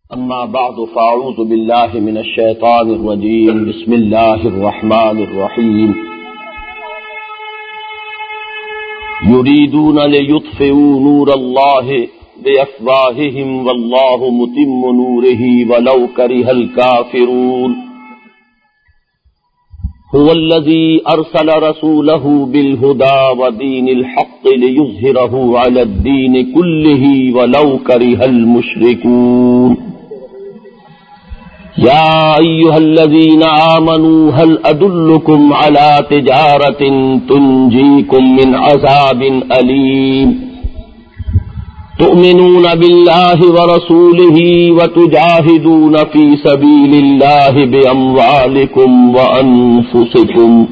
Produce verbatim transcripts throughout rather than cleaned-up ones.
أما بعد فأعوذ بالله من الشيطان الرجيم بسم الله الرحمن الرحيم يريدون ليطفئوا نور الله بأفواههم والله متم نوره ولو كره الكافرون هو الذي أرسل رسوله بالهدى ودين الحق ليظهره على الدين كله ولو كره المشركون يا أيها الذين آمنوا هل أدلكم على تجارة تنجيكم من عذاب أليم تؤمنون بالله ورسوله وتجاهدون في سبيل الله بأموالكم وأنفسكم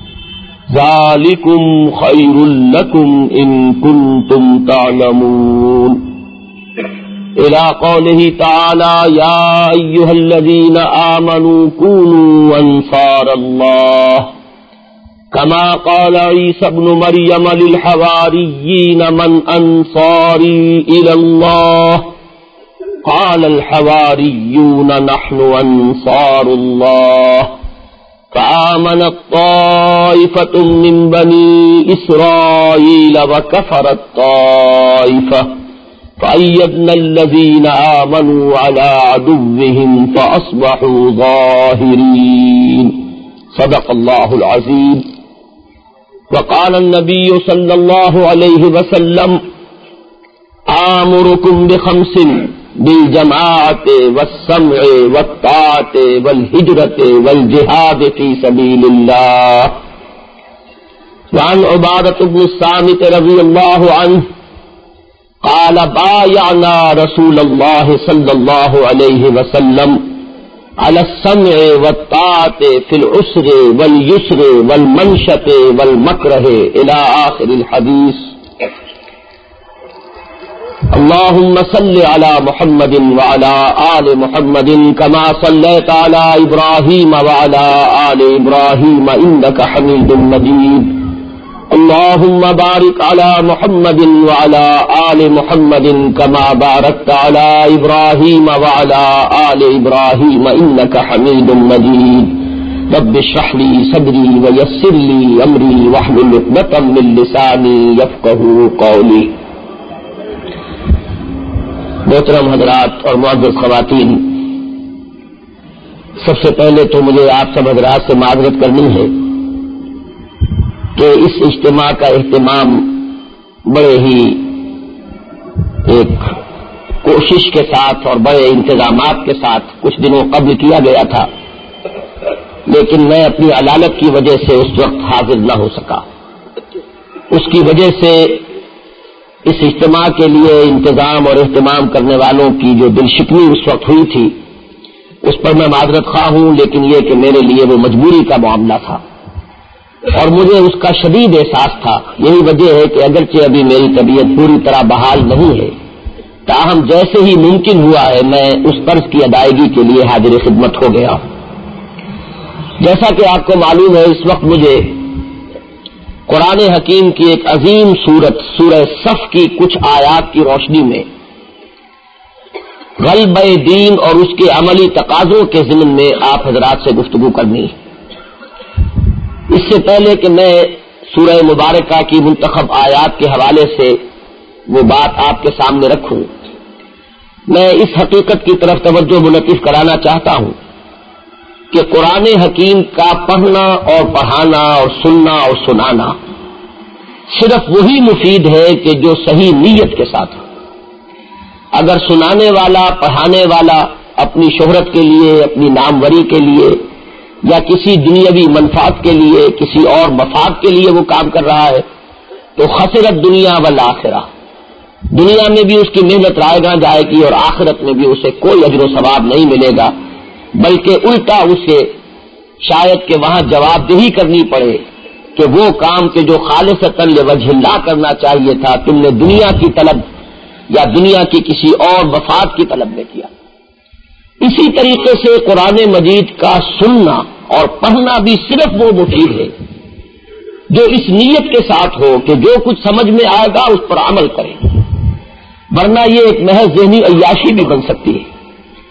ذلكم خير لكم إن كنتم تعلمون إلى قوله تعالى يا أيها الذين آمنوا كونوا أنصار الله كما قال عيسى ابن مريم للحواريين من أنصاري إلى الله قال الحواريون نحن أنصار الله فآمنت طائفة من بني إسرائيل وكفرت طائفة فأيدنا الذين آمنوا على عدوهم فأصبحوا ظاهرين صدق الله العظيم وقال النبي صلى الله عليه وسلم آمركم بخمس بالجماعة والسمع والطاعة والهجرة والجهاد في سبيل الله. وعن عبادة بن الصامت رضي الله عنه قال بايعنا رسول الله صلى الله عليه وسلم على السمع والطاعة في العسر واليسر والمنشط والمكره إلى آخر الحديث. اللهم صل على محمد وعلى آل محمد كما صليت على إبراهيم وعلى آل إبراهيم إنك حميد مجيد. اللهم بارك على محمد وعلى آل محمد كما باركت على إبراهيم وعلى آل إبراهيم إنك حميد مجيد. رب اشرح لي صدري ويسر لي أمري واحلل عقدة من لساني يفقهوا قولي. محترم حضرات اور معزز خواتین، سب سے پہلے تو مجھے آپ سب حضرات سے معذرت کرنی ہے کہ اس اجتماع کا اہتمام بڑے ہی ایک کوشش کے ساتھ اور بڑے انتظامات کے ساتھ کچھ دنوں قبل کیا گیا تھا، لیکن میں اپنی علالت کی وجہ سے اس وقت حاضر نہ ہو سکا. اس کی وجہ سے اس اجتماع کے لیے انتظام اور اہتمام کرنے والوں کی جو دل شکنی اس وقت ہوئی تھی اس پر میں معذرت خواہ ہوں، لیکن یہ کہ میرے لیے وہ مجبوری کا معاملہ تھا اور مجھے اس کا شدید احساس تھا. یہی وجہ ہے کہ اگرچہ ابھی میری طبیعت پوری طرح بحال نہیں ہے، تاہم جیسے ہی ممکن ہوا ہے میں اس قرض کی ادائیگی کے لیے حاضر خدمت ہو گیا. جیسا کہ آپ کو معلوم ہے، اس وقت مجھے قرآن حکیم کی ایک عظیم سورت سورہ صف کی کچھ آیات کی روشنی میں غلبہ دین اور اس کے عملی تقاضوں کے ضمن میں آپ حضرات سے گفتگو کرنی ہے. اس سے پہلے کہ میں سورہ مبارکہ کی منتخب آیات کے حوالے سے وہ بات آپ کے سامنے رکھوں، میں اس حقیقت کی طرف توجہ منعطف کرانا چاہتا ہوں کہ قرآن حکیم کا پڑھنا اور پڑھانا اور سننا اور سنانا صرف وہی مفید ہے کہ جو صحیح نیت کے ساتھ ہو. اگر سنانے والا پڑھانے والا اپنی شہرت کے لیے، اپنی ناموری کے لیے یا کسی دنیاوی منفعت کے لیے، کسی اور مفاد کے لیے وہ کام کر رہا ہے تو خسرت دنیا والآخرہ، دنیا میں بھی اس کی محنت رائے گاں جائے گی اور آخرت میں بھی اسے کوئی اجر و ثواب نہیں ملے گا، بلکہ الٹا اسے شاید کہ وہاں جواب دہی کرنی پڑے کہ وہ کام کے جو خالصتاً لوجہ اللہ کرنا چاہیے تھا تم نے دنیا کی طلب یا دنیا کی کسی اور مفاد کی طلب میں کیا. اسی طریقے سے قرآن مجید کا سننا اور پڑھنا بھی صرف وہ مفید ہے جو اس نیت کے ساتھ ہو کہ جو کچھ سمجھ میں آئے گا اس پر عمل کریں، ورنہ یہ ایک محض ذہنی عیاشی بھی بن سکتی ہے.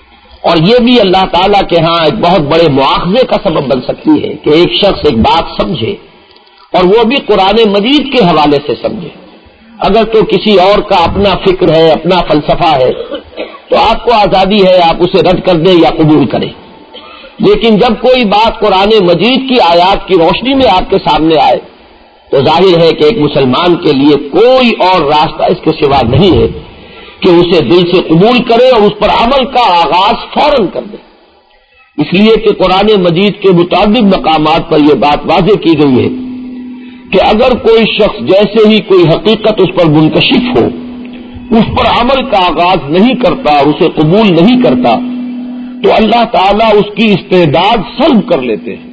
اور یہ بھی اللہ تعالیٰ کے ہاں ایک بہت بڑے مواخذے کا سبب بن سکتی ہے کہ ایک شخص ایک بات سمجھے اور وہ بھی قرآن مجید کے حوالے سے سمجھے. اگر تو کسی اور کا اپنا فکر ہے، اپنا فلسفہ ہے، تو آپ کو آزادی ہے، آپ اسے رد کر دیں یا قبول کریں. لیکن جب کوئی بات قرآن مجید کی آیات کی روشنی میں آپ کے سامنے آئے تو ظاہر ہے کہ ایک مسلمان کے لیے کوئی اور راستہ اس کے سوا نہیں ہے کہ اسے دل سے قبول کرے اور اس پر عمل کا آغاز فوراً کر دے. اس لیے کہ قرآن مجید کے متعدد مقامات پر یہ بات واضح کی گئی ہے کہ اگر کوئی شخص جیسے ہی کوئی حقیقت اس پر منکشف ہو اس پر عمل کا آغاز نہیں کرتا اور اسے قبول نہیں کرتا تو اللہ تعالیٰ اس کی استعداد سلب کر لیتے ہیں.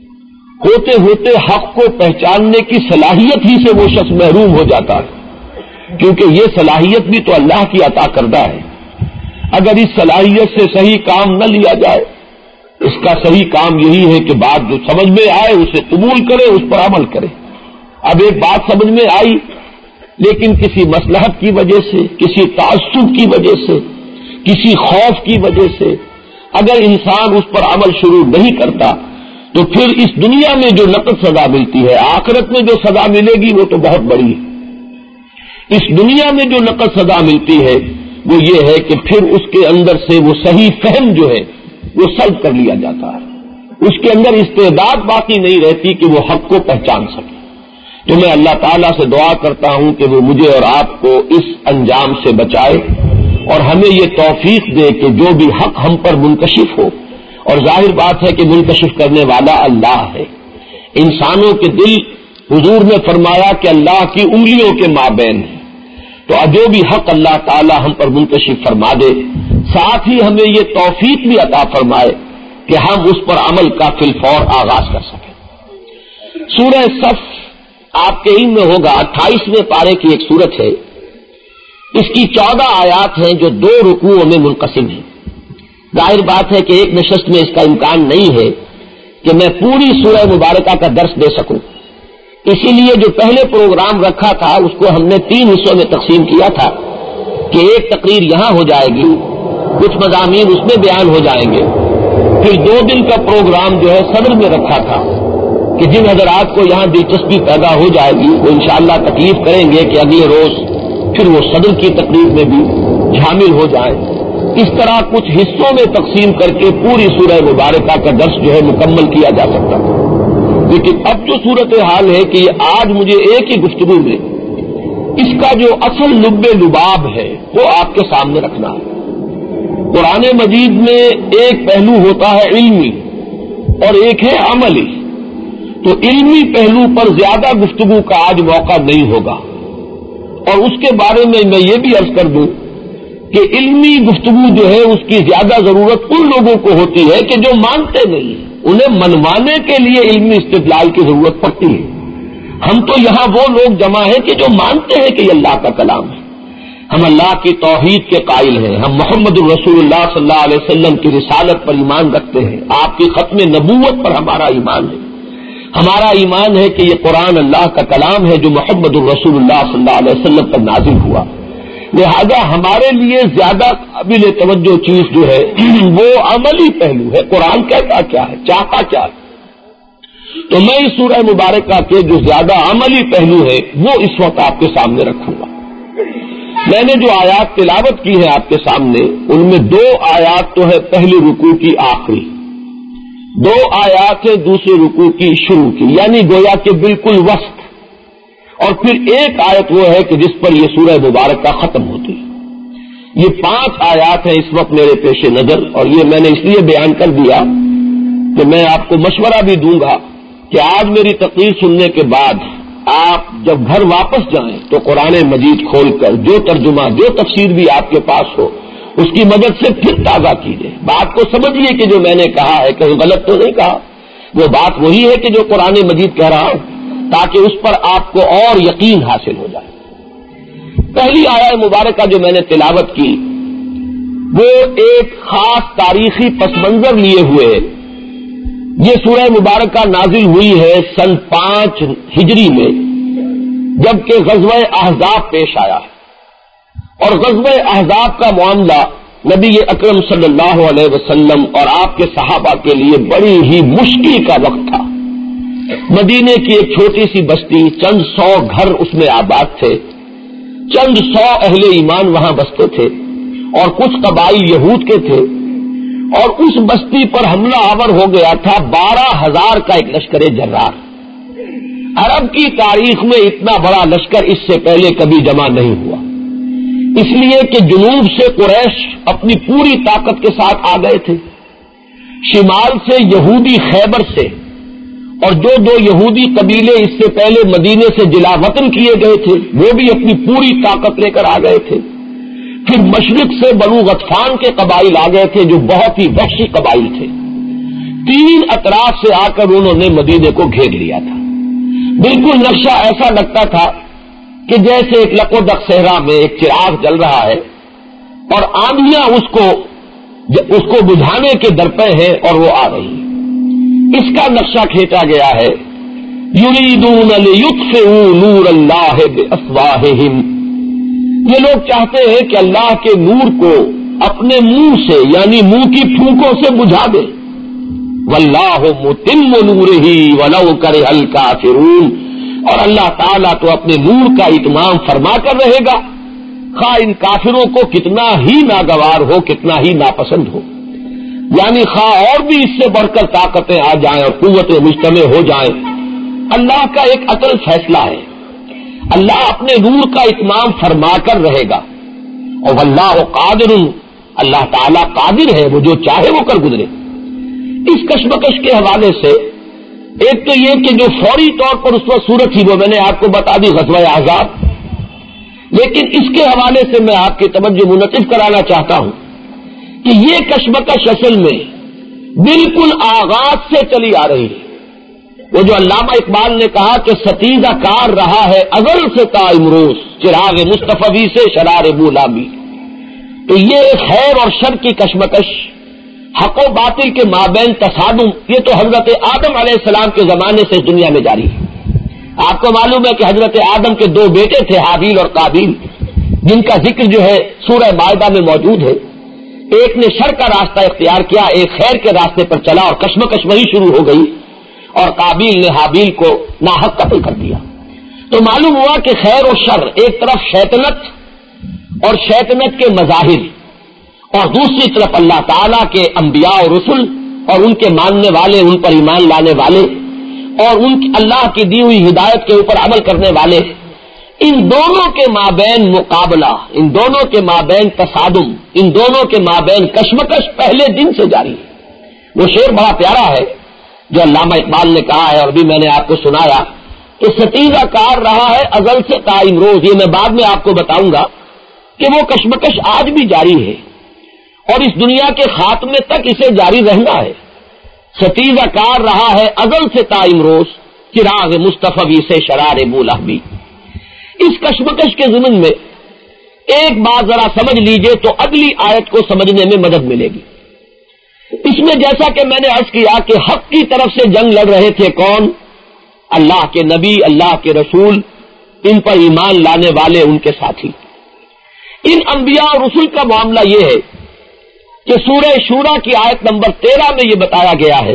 ہوتے ہوتے حق کو پہچاننے کی صلاحیت ہی سے وہ شخص محروم ہو جاتا ہے، کیونکہ یہ صلاحیت بھی تو اللہ کی عطا کردہ ہے. اگر اس صلاحیت سے صحیح کام نہ لیا جائے، اس کا صحیح کام یہی ہے کہ بات جو سمجھ میں آئے اسے قبول کرے، اس پر عمل کرے. اب ایک بات سمجھ میں آئی لیکن کسی مصلحت کی وجہ سے، کسی تعصب کی وجہ سے، کسی خوف کی وجہ سے اگر انسان اس پر عمل شروع نہیں کرتا تو پھر اس دنیا میں جو نقد سزا ملتی ہے، آخرت میں جو سزا ملے گی وہ تو بہت بڑی ہے. اس دنیا میں جو نقد سزا ملتی ہے وہ یہ ہے کہ پھر اس کے اندر سے وہ صحیح فہم جو ہے وہ سلب کر لیا جاتا ہے، اس کے اندر استعداد باقی نہیں رہتی کہ وہ حق کو پہچان سکے. تو میں اللہ تعالیٰ سے دعا کرتا ہوں کہ وہ مجھے اور آپ کو اس انجام سے بچائے اور ہمیں یہ توفیق دے کہ جو بھی حق ہم پر منکشف ہو، اور ظاہر بات ہے کہ منکشف کرنے والا اللہ ہے. انسانوں کے دل حضور نے فرمایا کہ اللہ کی انگلیوں کے مابین ہے، تو جو بھی حق اللہ تعالی ہم پر منکشف فرما دے، ساتھ ہی ہمیں یہ توفیق بھی عطا فرمائے کہ ہم اس پر عمل کا فی الفور آغاز کر سکیں. سورہ صف آپ کے علم میں ہوگا اٹھائیسویں پارے کی ایک سورت ہے. اس کی چودہ آیات ہیں جو دو رکوعوں میں منقسم ہیں. ظاہر بات ہے کہ ایک نشست میں اس کا امکان نہیں ہے کہ میں پوری سورہ مبارکہ کا درس دے سکوں. اسی لیے جو پہلے پروگرام رکھا تھا اس کو ہم نے تین حصوں میں تقسیم کیا تھا کہ ایک تقریر یہاں ہو جائے گی، کچھ مضامین اس میں بیان ہو جائیں گے، پھر دو دن کا پروگرام جو ہے صدر میں رکھا تھا کہ جن حضرات کو یہاں دلچسپی پیدا ہو جائے گی وہ انشاءاللہ تکلیف کریں گے کہ اگلے روز پھر وہ صدر کی تقریر میں بھی شامل ہو جائیں. اس طرح کچھ حصوں میں تقسیم کر کے پوری سورہ مبارکہ کا درس جو ہے مکمل کیا جا سکتا تھا. لیکن اب جو صورت حال ہے کہ یہ آج مجھے ایک ہی گفتگو میں اس کا جو اصل لب لباب ہے وہ آپ کے سامنے رکھنا ہے. قرآن مجید میں ایک پہلو ہوتا ہے علمی اور ایک ہے عملی. تو علمی پہلو پر زیادہ گفتگو کا آج موقع نہیں ہوگا، اور اس کے بارے میں میں یہ بھی عرض کر دوں کہ علمی گفتگو جو ہے اس کی زیادہ ضرورت ان لوگوں کو ہوتی ہے کہ جو مانتے نہیں ہیں، انہیں منوانے کے لیے علمی استدلال کی ضرورت پڑتی ہے. ہم تو یہاں وہ لوگ جمع ہیں کہ جو مانتے ہیں کہ یہ اللہ کا کلام ہے. ہم اللہ کی توحید کے قائل ہیں، ہم محمد الرسول اللہ صلی اللہ علیہ وسلم کی رسالت پر ایمان رکھتے ہیں، آپ کی ختم نبوت پر ہمارا ایمان ہے. ہمارا ایمان ہے کہ یہ قرآن اللہ کا کلام ہے جو محمد الرسول اللہ صلی اللہ علیہ وسلم پر نازل ہوا. لہذا ہمارے لیے زیادہ قابل توجہ چیز جو ہے وہ عملی پہلو ہے. قرآن کہتا کیا ہے، چاہتا کیا ہے. تو میں اس سورہ مبارکہ کے جو زیادہ عملی پہلو ہے وہ اس وقت آپ کے سامنے رکھوں گا. میں نے جو آیات تلاوت کی ہے آپ کے سامنے، ان میں دو آیات تو ہے پہلی رکوع کی آخری، دو آیات ہے دوسری رکوع کی شروع کی، یعنی گویا کہ بالکل وسط، اور پھر ایک آیت وہ ہے کہ جس پر یہ سورہ مبارکہ ختم ہوتی ہے. یہ پانچ آیات ہیں اس وقت میرے پیش نظر، اور یہ میں نے اس لیے بیان کر دیا کہ میں آپ کو مشورہ بھی دوں گا کہ آج میری تقریر سننے کے بعد آپ جب گھر واپس جائیں تو قرآن مجید کھول کر جو ترجمہ جو تفسیر بھی آپ کے پاس ہو اس کی مدد سے پھر تازہ کیجیے. بات کو سمجھیے کہ جو میں نے کہا ہے کہیں غلط تو نہیں کہا، وہ بات وہی ہے کہ جو قرآن مجید کہہ رہا ہوں، تاکہ اس پر آپ کو اور یقین حاصل ہو جائے. پہلی آیہ مبارکہ جو میں نے تلاوت کی وہ ایک خاص تاریخی پس منظر لیے ہوئے. یہ سورہ مبارکہ نازل ہوئی ہے سن پانچ ہجری میں، جبکہ غزوہ احزاب پیش آیا ہے، اور غزوہ احزاب کا معاملہ نبی اکرم صلی اللہ علیہ وسلم اور آپ کے صحابہ کے لیے بڑی ہی مشکل کا وقت تھا. مدینے کی ایک چھوٹی سی بستی، چند سو گھر اس میں آباد تھے، چند سو اہل ایمان وہاں بستے تھے اور کچھ قبائل یہود کے تھے، اور اس بستی پر حملہ آور ہو گیا تھا بارہ ہزار کا ایک لشکر جرار. عرب کی تاریخ میں اتنا بڑا لشکر اس سے پہلے کبھی جمع نہیں ہوا، اس لیے کہ جنوب سے قریش اپنی پوری طاقت کے ساتھ آ گئے تھے، شمال سے یہودی خیبر سے، اور جو دو یہودی قبیلے اس سے پہلے مدینے سے جلا وطن کیے گئے تھے وہ بھی اپنی پوری طاقت لے کر آ گئے تھے. پھر مشرق سے بنو غطفان کے قبائل آ گئے تھے جو بہت ہی وحشی قبائل تھے. تین اطراف سے آ کر انہوں نے مدینے کو گھیر لیا تھا. بالکل نقشہ ایسا لگتا تھا کہ جیسے ایک لقودق صحرا میں ایک چراغ جل رہا ہے اور آندھیاں اس کو اس کو بجھانے کے درپے ہیں اور وہ آ رہی. اس کا نقشہ کھینچا گیا ہے، یریدون لیطفئوا نور اللہ بافواہہم، یہ لوگ چاہتے ہیں کہ اللہ کے نور کو اپنے منہ سے یعنی منہ کی پھونکوں سے بجھا دے. واللہ متم نورہ ولو کرہ الکافرون، اور اللہ تعالیٰ تو اپنے نور کا اتمام فرما کر رہے گا خواہ ان کافروں کو کتنا ہی ناگوار ہو، کتنا ہی ناپسند ہو. یعنی خواہ اور بھی اس سے بڑھ کر طاقتیں آ جائیں اور قوتیں مجتمع ہو جائیں، اللہ کا ایک اصل فیصلہ ہے، اللہ اپنے نور کا اتمام فرما کر رہے گا. اور واللہ قادر، اللہ تعالیٰ قادر ہے، وہ جو چاہے وہ کر گزرے. اس کشمکش کے حوالے سے ایک تو یہ کہ جو فوری طور پر اس وقت صورت تھی وہ میں نے آپ کو بتا دی، غزوہ احزاب. لیکن اس کے حوالے سے میں آپ کی توجہ منعطف کرانا چاہتا ہوں کہ یہ کشمکش اصل میں بالکل آغاز سے چلی آ رہی ہے. وہ جو علامہ اقبال نے کہا کہ ستیزہ کار رہا ہے ازل سے تا امروز، چراغ مصطفی سے شرار بولابی. تو یہ خیر اور شر کی کشمکش، حق و باطل کے مابین تصادم، یہ تو حضرت آدم علیہ السلام کے زمانے سے دنیا میں جاری ہے. آپ کو معلوم ہے کہ حضرت آدم کے دو بیٹے تھے، حابیل اور قابیل، جن کا ذکر جو ہے سورہ مائدہ میں موجود ہے. ایک نے شر کا راستہ اختیار کیا، ایک خیر کے راستے پر چلا، اور کشمکش وہی شروع ہو گئی اور قابیل نے حابیل کو ناحق قتل کر دیا. تو معلوم ہوا کہ خیر و شر، ایک طرف شیطنت اور شیطنت کے مظاہر، اور دوسری طرف اللہ تعالیٰ کے انبیاء اور رسل اور ان کے ماننے والے، ان پر ایمان لانے والے اور ان اللہ کی دی ہوئی ہدایت کے اوپر عمل کرنے والے، ان دونوں کے مابین مقابلہ، ان دونوں کے مابین تصادم، ان دونوں کے مابین کشمکش پہلے دن سے جاری ہے. وہ شعر بڑا پیارا ہے جو علامہ اقبال نے کہا ہے اور بھی میں نے آپ کو سنایا کہ ستیزہ کار رہا ہے ازل سے تا امروز. یہ میں بعد میں آپ کو بتاؤں گا کہ وہ کشمکش آج بھی جاری ہے اور اس دنیا کے خاتمے تک اسے جاری رہنا ہے. ستیزہ کار رہا ہے ازل سے تا امروز، چراغ مصطفی سے شرار بولابی. اس کشمکش کے ضمن میں ایک بات ذرا سمجھ لیجئے تو اگلی آیت کو سمجھنے میں مدد ملے گی. اس میں جیسا کہ میں نے عرض کیا کہ حق کی طرف سے جنگ لڑ رہے تھے کون؟ اللہ کے نبی، اللہ کے رسول، ان پر ایمان لانے والے، ان کے ساتھی. ان انبیاء اور رسول کا معاملہ یہ ہے کہ سورہ شورا کی آیت نمبر تیرہ میں یہ بتایا گیا ہے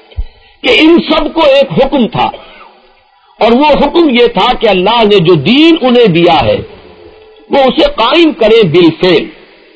کہ ان سب کو ایک حکم تھا، اور وہ حکم یہ تھا کہ اللہ نے جو دین انہیں دیا ہے وہ اسے قائم کرے بالفعل.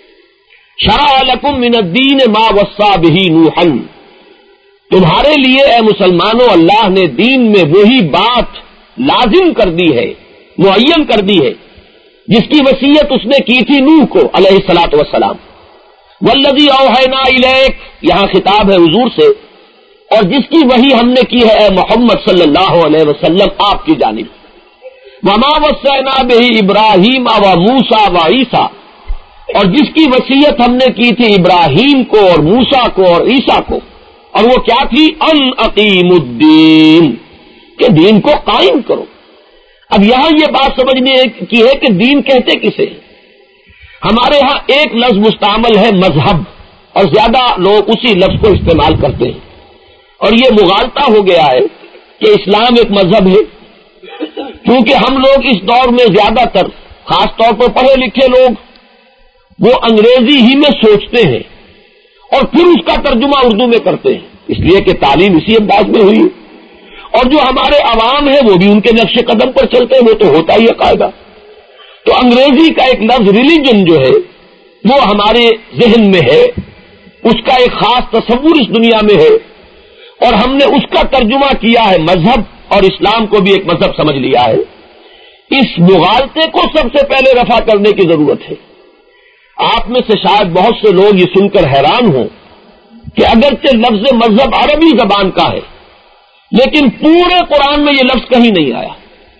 شرع لکم من الدین ما وصی بہ نوحا، تمہارے لیے اے مسلمانوں اللہ نے دین میں وہی بات لازم کر دی ہے، معین کر دی ہے جس کی وصیت اس نے کی تھی نوح کو علیہ الصلوۃ والسلام. والذی اوحینا الیک، یہاں خطاب ہے حضور سے، اور جس کی وحی ہم نے کی ہے اے محمد صلی اللہ علیہ وسلم آپ کی جانب. وما وصینا بہ ابراہیم و موسیٰ و عیسیٰ، اور جس کی وصیت ہم نے کی تھی ابراہیم کو اور موسیٰ کو اور عیسیٰ کو، اور وہ کیا تھی؟ ان اقیموا الدین، کہ دین کو قائم کرو. اب یہاں یہ بات سمجھنے کی ہے کہ دین کہتے کسے؟ ہمارے ہاں ایک لفظ مستعمل ہے مذہب، اور زیادہ لوگ اسی لفظ کو استعمال کرتے ہیں، اور یہ مغالطہ ہو گیا ہے کہ اسلام ایک مذہب ہے. کیونکہ ہم لوگ اس دور میں زیادہ تر، خاص طور پر پڑھے لکھے لوگ، وہ انگریزی ہی میں سوچتے ہیں اور پھر اس کا ترجمہ اردو میں کرتے ہیں، اس لیے کہ تعلیم اسی انداز میں ہوئی، اور جو ہمارے عوام ہیں وہ بھی ان کے نقش قدم پر چلتے ہیں، وہ تو ہوتا ہی ہے قاعدہ۔ تو انگریزی کا ایک لفظ ریلیجن جو ہے وہ ہمارے ذہن میں ہے، اس کا ایک خاص تصور اس دنیا میں ہے، اور ہم نے اس کا ترجمہ کیا ہے مذہب، اور اسلام کو بھی ایک مذہب سمجھ لیا ہے۔ اس مغالطے کو سب سے پہلے رفع کرنے کی ضرورت ہے۔ آپ میں سے شاید بہت سے لوگ یہ سن کر حیران ہوں کہ اگرچہ لفظ مذہب عربی زبان کا ہے لیکن پورے قرآن میں یہ لفظ کہیں نہیں آیا۔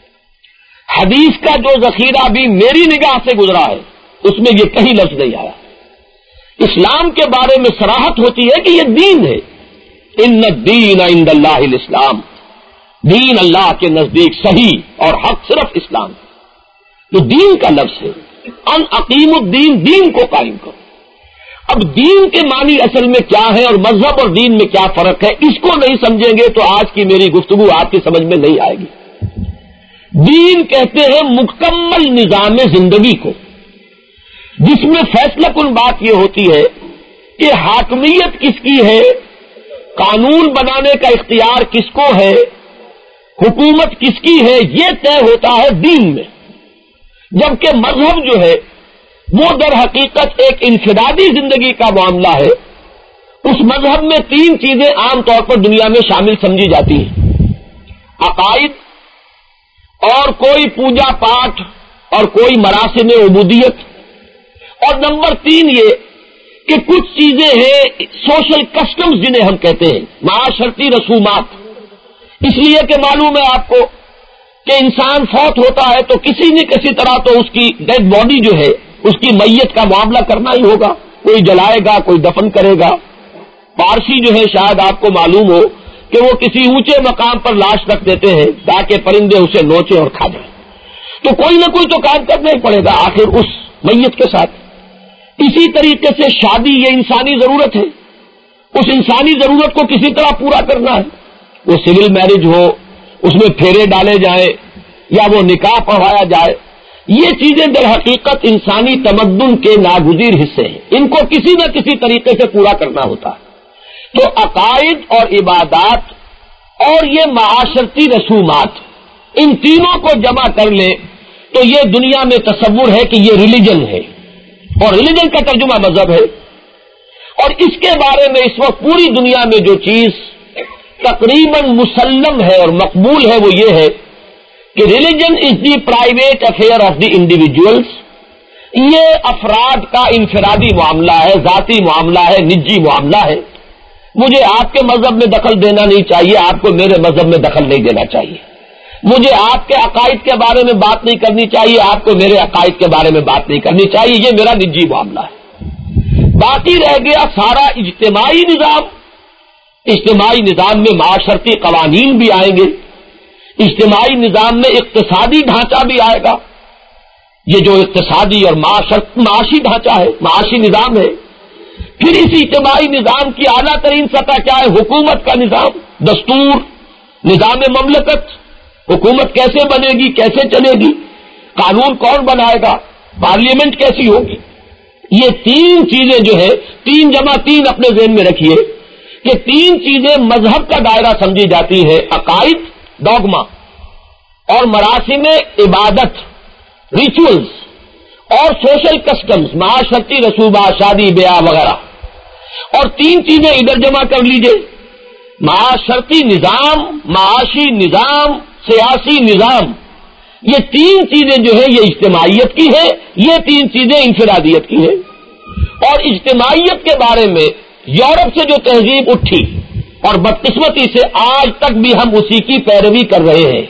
حدیث کا جو ذخیرہ بھی میری نگاہ سے گزرا ہے اس میں یہ کہیں لفظ نہیں آیا۔ اسلام کے بارے میں صراحت ہوتی ہے کہ یہ دین ہے، ان الدین عند اللہ الاسلام، دین اللہ کے نزدیک صحیح اور حق صرف اسلام، تو دین کا لفظ ہے، ان اقیم الدین، دین کو قائم کرو۔ اب دین کے معنی اصل میں کیا ہے اور مذہب اور دین میں کیا فرق ہے، اس کو نہیں سمجھیں گے تو آج کی میری گفتگو آپ کی سمجھ میں نہیں آئے گی۔ دین کہتے ہیں مکمل نظام زندگی کو، جس میں فیصلہ کن بات یہ ہوتی ہے کہ حاکمیت کس کی ہے، قانون بنانے کا اختیار کس کو ہے، حکومت کس کی ہے، یہ طے ہوتا ہے دین میں۔ جبکہ مذہب جو ہے وہ در حقیقت ایک انفرادی زندگی کا معاملہ ہے۔ اس مذہب میں تین چیزیں عام طور پر دنیا میں شامل سمجھی جاتی ہیں، عقائد اور کوئی پوجا پاٹ اور کوئی مراسم عبودیت، اور نمبر تین یہ کہ کچھ چیزیں ہیں سوشل کسٹمز جنہیں ہم کہتے ہیں، معاشرتی رسومات۔ اس لیے کہ معلوم ہے آپ کو کہ انسان فوت ہوتا ہے تو کسی نہ کسی طرح تو اس کی ڈیڈ باڈی جو ہے اس کی میت کا معاملہ کرنا ہی ہوگا، کوئی جلائے گا، کوئی دفن کرے گا۔ پارسی جو ہے شاید آپ کو معلوم ہو کہ وہ کسی اونچے مقام پر لاش رکھ دیتے ہیں تاکہ پرندے اسے نوچیں اور کھا جائیں، تو کوئی نہ کوئی تو کام کرنا ہی پڑے گا آخر اس میت کے ساتھ۔ اسی طریقے سے شادی یہ انسانی ضرورت ہے، اس انسانی ضرورت کو کسی طرح پورا کرنا ہے، وہ سول میرج ہو، اس میں پھیرے ڈالے جائیں یا وہ نکاح پڑھوایا جائے، یہ چیزیں در حقیقت انسانی تمدن کے ناگزیر حصے ہیں، ان کو کسی نہ کسی طریقے سے پورا کرنا ہوتا ہے۔ تو عقائد اور عبادات اور یہ معاشرتی رسومات، ان تینوں کو جمع کر لیں تو یہ دنیا میں تصور ہے کہ یہ ریلیجن ہے، اور ریلیجن کا ترجمہ مذہب ہے۔ اور اس کے بارے میں اس وقت پوری دنیا میں جو چیز تقریباً مسلم ہے اور مقبول ہے وہ یہ ہے کہ religion is the private affair of the individuals, یہ افراد کا انفرادی معاملہ ہے، ذاتی معاملہ ہے، نجی معاملہ ہے۔ مجھے آپ کے مذہب میں دخل دینا نہیں چاہیے، آپ کو میرے مذہب میں دخل نہیں دینا چاہیے، مجھے آپ کے عقائد کے بارے میں بات نہیں کرنی چاہیے، آپ کو میرے عقائد کے بارے میں بات نہیں کرنی چاہیے، یہ میرا نجی معاملہ ہے۔ باقی رہ گیا سارا اجتماعی نظام۔ اجتماعی نظام میں معاشرتی قوانین بھی آئیں گے، اجتماعی نظام میں اقتصادی ڈھانچہ بھی آئے گا۔ یہ جو اقتصادی اور معاشرت معاشی ڈھانچہ ہے، معاشی نظام ہے، پھر اس اجتماعی نظام کی اعلیٰ ترین سطح کیا ہے؟ حکومت کا نظام، دستور، نظام مملکت، حکومت کیسے بنے گی، کیسے چلے گی، قانون کون بنائے گا، پارلیمنٹ کیسی ہوگی۔ یہ تین چیزیں جو ہے، تین جمع تین اپنے ذہن میں رکھیے کہ تین چیزیں مذہب کا دائرہ سمجھی جاتی ہے، عقائد، ڈوگما، اور مراسم عبادت، ریچولز، اور سوشل کسٹمز، معاشرتی رسومات، شادی بیاہ وغیرہ۔ اور تین چیزیں ادھر جمع کر لیجئے، معاشرتی نظام، معاشی نظام، سیاسی نظام، یہ تین چیزیں جو ہے یہ اجتماعیت کی ہے، یہ تین چیزیں انفرادیت کی ہے۔ اور اجتماعیت کے بارے میں یورپ سے جو تہذیب اٹھی اور بدقسمتی سے آج تک بھی ہم اسی کی پیروی کر رہے ہیں،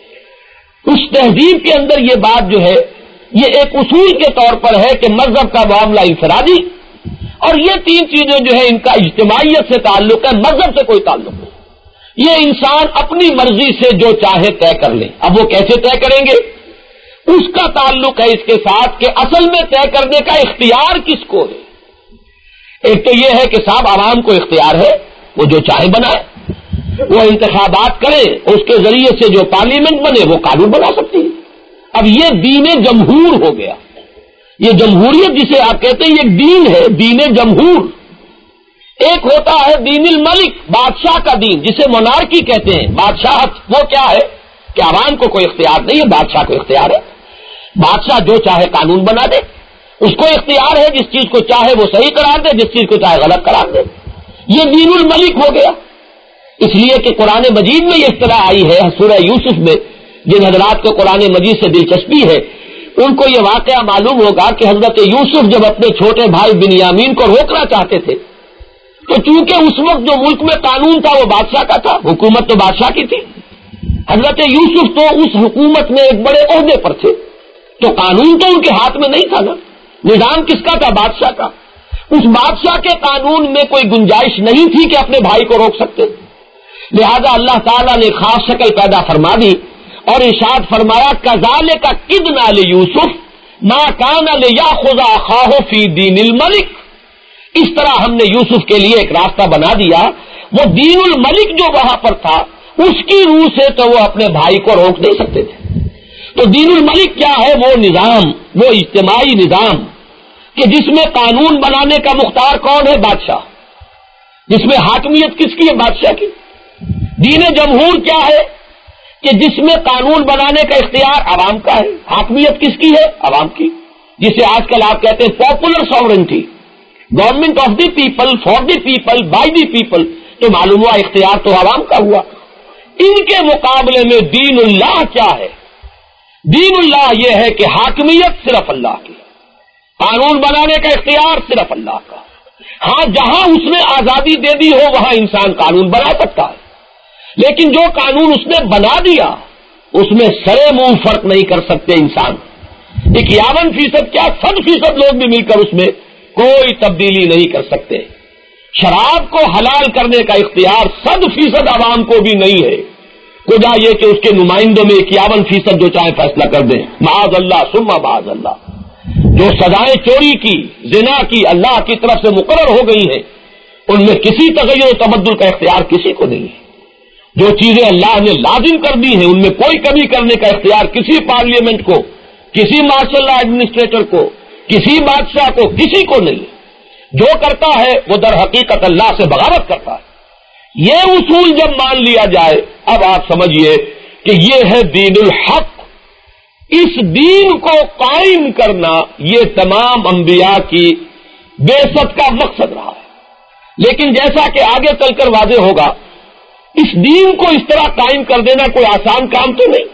اس تہذیب کے اندر یہ بات جو ہے یہ ایک اصول کے طور پر ہے کہ مذہب کا معاملہ انفرادی، اور یہ تین چیزیں جو ہے ان کا اجتماعیت سے تعلق ہے، مذہب سے کوئی تعلق نہیں۔ یہ انسان اپنی مرضی سے جو چاہے طے کر لے۔ اب وہ کیسے طے کریں گے؟ اس کا تعلق ہے اس کے ساتھ کہ اصل میں طے کرنے کا اختیار کس کو ہے۔ ایک تو یہ ہے کہ صاحب عوام کو اختیار ہے، وہ جو چاہے بنائے، وہ انتخابات کرے، اس کے ذریعے سے جو پارلیمنٹ بنے وہ قانون بنا سکتی ہے۔ اب یہ دین جمہور ہو گیا، یہ جمہوریت جسے آپ کہتے ہیں یہ دین ہے، دین جمہور. ایک ہوتا ہے دین الملک، بادشاہ کا دین جسے مونارکی کہتے ہیں. بادشاہت وہ کیا ہے کہ عوام کو کوئی اختیار نہیں ہے، بادشاہ کو اختیار ہے. بادشاہ جو چاہے قانون بنا دے، اس کو اختیار ہے، جس چیز کو چاہے وہ صحیح قرار دے، جس چیز کو چاہے غلط قرار دے. یہ دین الملک ہو گیا. اس لیے کہ قرآن مجید میں یہ اصطلاح آئی ہے. سورہ یوسف میں جن حضرات کو قرآن مجید سے دلچسپی ہے ان کو یہ واقعہ معلوم ہوگا کہ حضرت یوسف جب اپنے چھوٹے بھائی بنیامین کو روکنا چاہتے تھے تو چونکہ اس وقت جو ملک میں قانون تھا وہ بادشاہ کا تھا، حکومت تو بادشاہ کی تھی. حضرت یوسف تو اس حکومت میں ایک بڑے عہدے پر تھے، تو قانون تو ان کے ہاتھ میں نہیں تھا نا. نظام کس کا تھا؟ بادشاہ کا. اس بادشاہ کے قانون میں کوئی گنجائش نہیں تھی کہ اپنے بھائی کو روک سکتے. لہذا اللہ تعالیٰ نے خاص شکل پیدا فرما دی اور ارشاد فرمایا کذالک کدنا لیوسف ما کان لیاخذ اخاہ فی دین الملک. اس طرح ہم نے یوسف کے لیے ایک راستہ بنا دیا. وہ دین الملک جو وہاں پر تھا اس کی روح سے تو وہ اپنے بھائی کو روک نہیں سکتے تھے. تو دین الملک کیا ہے؟ وہ نظام، وہ اجتماعی نظام کہ جس میں قانون بنانے کا مختار کون ہے؟ بادشاہ. جس میں حاکمیت کس کی ہے؟ بادشاہ کی. دین جمہور کیا ہے؟ کہ جس میں قانون بنانے کا اختیار عوام کا ہے. حاکمیت کس کی ہے؟ عوام کی. جسے آج کل آپ کہتے ہیں popular sovereignty, government of the people, for the people, by the people. تو معلوم ہوا اختیار تو عوام کا ہوا. ان کے مقابلے میں دین اللہ کیا ہے؟ دین اللہ یہ ہے کہ حاکمیت صرف اللہ کی، قانون بنانے کا اختیار صرف اللہ کا. ہاں جہاں اس نے آزادی دے دی ہو وہاں انسان قانون بنا سکتا ہے، لیکن جو قانون اس نے بنا دیا اس میں سرے منہ فرق نہیں کر سکتے انسان. اکیاون فیصد کیا صد فیصد لوگ بھی مل کر اس میں کوئی تبدیلی نہیں کر سکتے. شراب کو حلال کرنے کا اختیار صد فیصد عوام کو بھی نہیں ہے. کجا یہ کہ اس کے نمائندوں میں اکیاون فیصد جو چاہے فیصلہ کر دیں. معاذ اللہ ثم معاذ اللہ. جو سزائیں چوری کی، زنا کی اللہ کی طرف سے مقرر ہو گئی ہیں ان میں کسی تغیر و تبدل کا اختیار کسی کو نہیں ہے. جو چیزیں اللہ نے لازم کر دی ہیں ان میں کوئی کمی کرنے کا اختیار کسی پارلیمنٹ کو، کسی مارشل لا ایڈمنسٹریٹر کو، کسی بادشاہ کو، کسی کو نہیں. جو کرتا ہے وہ در حقیقت اللہ سے بغاوت کرتا ہے. یہ اصول جب مان لیا جائے اب آپ سمجھیے کہ یہ ہے دین الحق. اس دین کو قائم کرنا یہ تمام انبیاء کی بعثت کا مقصد رہا ہے. لیکن جیسا کہ آگے چل کر واضح ہوگا اس دین کو اس طرح قائم کر دینا کوئی آسان کام تو نہیں.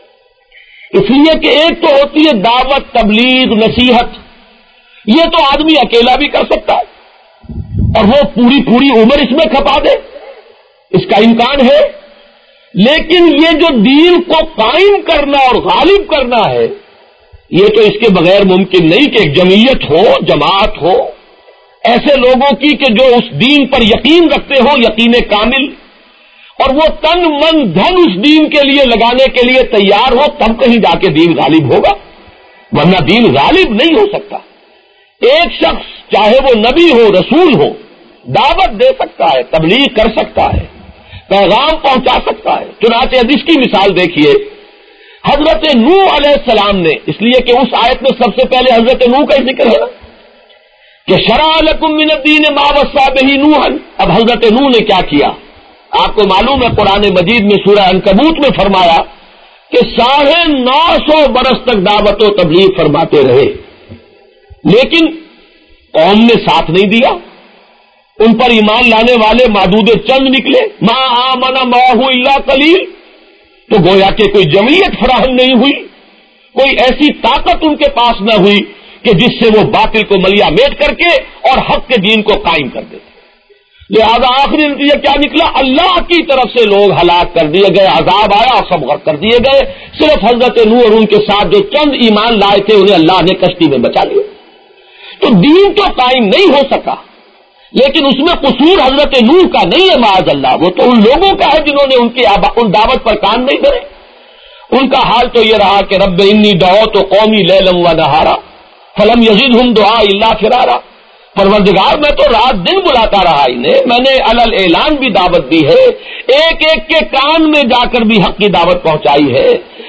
اس لیے کہ ایک تو ہوتی ہے دعوت، تبلیغ، نصیحت. یہ تو آدمی اکیلا بھی کر سکتا ہے اور وہ پوری پوری عمر اس میں کھپا دے، اس کا امکان ہے. لیکن یہ جو دین کو قائم کرنا اور غالب کرنا ہے یہ تو اس کے بغیر ممکن نہیں کہ ایک جمعیت ہو، جماعت ہو ایسے لوگوں کی کہ جو اس دین پر یقین رکھتے ہو، یقین کامل، اور وہ تن من دھن اس دین کے لیے لگانے کے لیے تیار ہو، تب کہیں جا کے دین غالب ہوگا، ورنہ دین غالب نہیں ہو سکتا. ایک شخص چاہے وہ نبی ہو، رسول ہو، دعوت دے سکتا ہے، تبلیغ کر سکتا ہے، پیغام پہنچا سکتا ہے. چنانچہ اس کی مثال دیکھیے حضرت نوح علیہ السلام نے، اس لیے کہ اس آیت میں سب سے پہلے حضرت نوح کا ذکر ہے نا کہ شرع لکم من الدین ما وصی بہ نوحا. اب حضرت نوح نے کیا کیا؟ آپ کو معلوم ہے قرآن مجید میں سورہ عنکبوت میں فرمایا کہ ساڑھے نو سو برس تک دعوت و تبلیغ فرماتے رہے، لیکن قوم نے ساتھ نہیں دیا. ان پر ایمان لانے والے معدود چند نکلے. ما آمن معہ الا قلیل. تو گویا کہ کوئی جمعیت فراہم نہیں ہوئی، کوئی ایسی طاقت ان کے پاس نہ ہوئی کہ جس سے وہ باطل کو ملیا میٹ کر کے اور حق کے دین کو قائم کر دیتے. لہذا آخری نتیجہ کیا نکلا؟ اللہ کی طرف سے لوگ ہلاک کر دیے گئے، عذاب آیا اور سب غرق کر دیے گئے. صرف حضرت نوح اور ان کے ساتھ جو چند ایمان لائے تھے انہیں اللہ نے کشتی میں بچا لیا. تو دین تو قائم نہیں ہو سکا، لیکن اس میں قصور حضرت نوح کا نہیں ہے معاذ اللہ. وہ تو ان لوگوں کا ہے جنہوں نے ان کی ان دعوت پر کان نہیں دھرے. ان کا حال تو یہ رہا کہ رب انی دعوت قومی لیلا و نہارا فلم یزدہم دعائی الا فرارا. پروردگار میں تو رات دن بلاتا رہا انہیں، میں نے علل اعلان بھی دعوت دی ہے، ایک ایک کے کان میں جا کر بھی حق کی دعوت پہنچائی ہے،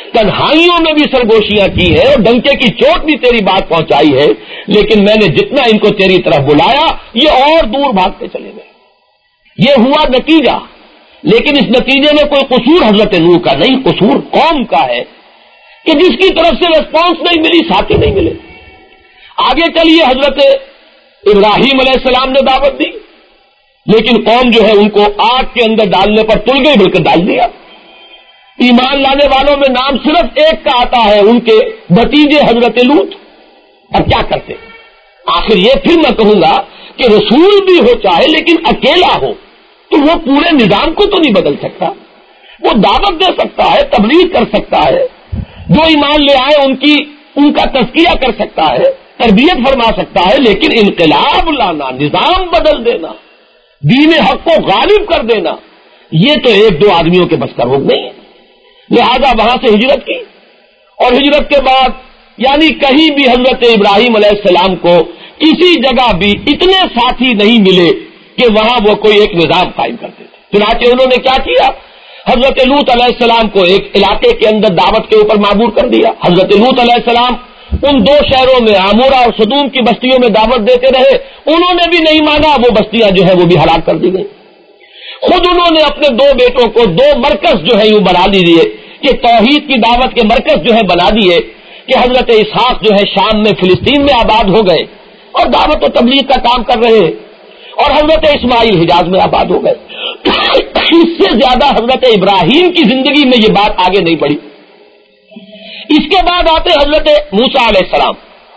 تنہائیوں میں بھی سرگوشیاں کی ہیں اور ڈنکے کی چوٹ بھی تیری بات پہنچائی ہے، لیکن میں نے جتنا ان کو تیری طرف بلایا یہ اور دور بھاگتے چلے گئے۔ یہ ہوا نتیجہ، لیکن اس نتیجے میں کوئی قصور حضرت نوح کا نہیں، قصور قوم کا ہے کہ جس کی طرف سے ریسپانس نہیں ملی، ساتھی نہیں ملے۔ آگے چلیے، حضرت ابراہیم علیہ السلام نے دعوت دی، لیکن قوم جو ہے ان کو آگ کے اندر ڈالنے پر تل گئی، بلکہ ڈال دیا۔ ایمان لانے والوں میں نام صرف ایک کا آتا ہے، ان کے بھتیجے حضرت لوط۔ اب کیا کرتے؟ آخر یہ پھر میں کہوں گا کہ رسول بھی ہو چاہے لیکن اکیلا ہو تو وہ پورے نظام کو تو نہیں بدل سکتا۔ وہ دعوت دے سکتا ہے، تبلیغ کر سکتا ہے، جو ایمان لے آئے ان کی ان کا تزکیہ کر سکتا ہے، تربیت فرما سکتا ہے، لیکن انقلاب لانا، نظام بدل دینا، دین حق کو غالب کر دینا، یہ تو ایک دو آدمیوں کے بس کا روگ نہیں ہے۔ لہذا وہاں سے ہجرت کی، اور ہجرت کے بعد یعنی کہیں بھی حضرت ابراہیم علیہ السلام کو کسی جگہ بھی اتنے ساتھی نہیں ملے کہ وہاں وہ کوئی ایک نظام قائم کرتے تھے۔ چنانچہ انہوں نے کیا کیا؟ حضرت لوط علیہ السلام کو ایک علاقے کے اندر دعوت کے اوپر معمور کر دیا۔ حضرت لوط علیہ السلام ان دو شہروں میں عامورہ اور صدوم کی بستیوں میں دعوت دیتے رہے، انہوں نے بھی نہیں مانا، وہ بستیاں جو ہے وہ بھی ہلاک کر دی گئی۔ خود انہوں نے اپنے دو بیٹوں کو دو مرکز جو ہے یوں بنا دیے کہ توحید کی دعوت کے مرکز جو ہے بنا دیے کہ حضرت اسحاق جو ہے شام میں فلسطین میں آباد ہو گئے اور دعوت و تبلیغ کا کام کر رہے ہیں، اور حضرت اسماعیل حجاز میں آباد ہو گئے۔ اس سے زیادہ حضرت ابراہیم کی زندگی میں یہ بات آگے نہیں بڑھی۔ اس کے بعد آتے حضرت موسیٰ علیہ السلام،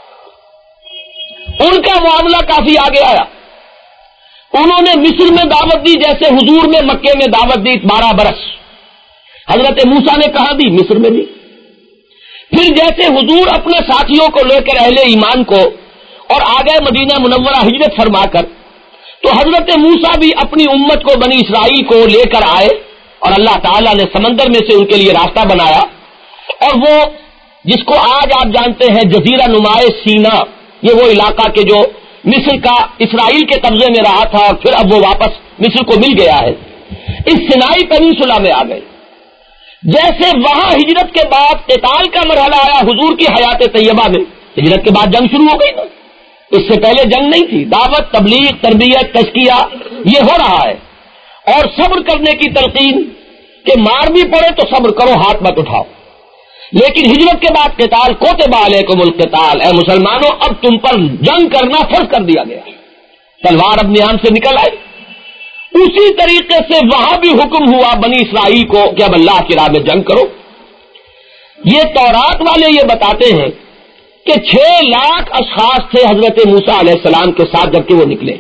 ان کا معاملہ کافی آگے آیا۔ انہوں نے مصر میں دعوت دی جیسے حضور نے مکے میں دعوت دی بارہ برس، حضرت موسیٰ نے کہاں دی؟ مصر میں دی۔ پھر جیسے حضور اپنے ساتھیوں کو لے کر اہل ایمان کو اور آگئے مدینہ منورہ ہجرت فرما کر، تو حضرت موسیٰ بھی اپنی امت کو، بنی اسرائیل کو لے کر آئے، اور اللہ تعالیٰ نے سمندر میں سے ان کے لیے راستہ بنایا، اور وہ جس کو آج آپ جانتے ہیں جزیرہ نمائے سینا، یہ وہ علاقہ کہ جو مصر کا اسرائیل کے قبضے میں رہا تھا اور پھر اب وہ واپس مصر کو مل گیا ہے، اس سینائی پیننسولا میں آ گئے۔ جیسے وہاں ہجرت کے بعد قتال کا مرحلہ آیا حضور کی حیات طیبہ میں، ہجرت کے بعد جنگ شروع ہو گئی نا، اس سے پہلے جنگ نہیں تھی، دعوت، تبلیغ، تربیت، تزکیہ یہ ہو رہا ہے، اور صبر کرنے کی تلقین کہ مار بھی پڑے تو صبر کرو، ہاتھ مت اٹھاؤ۔ لیکن ہجرت کے بعد قتال، کوتب علیکم القتال، اے مسلمانوں اب تم پر جنگ کرنا فرض کر دیا گیا، تلوار اپنے آن سے نکل آئی۔ اسی طریقے سے وہاں بھی حکم ہوا بنی اسرائیل کو کہ اب اللہ کی راہ میں جنگ کرو۔ یہ تورات والے یہ بتاتے ہیں کہ چھ لاکھ اشخاص تھے حضرت موسیٰ علیہ السلام کے ساتھ جبکہ وہ نکلے۔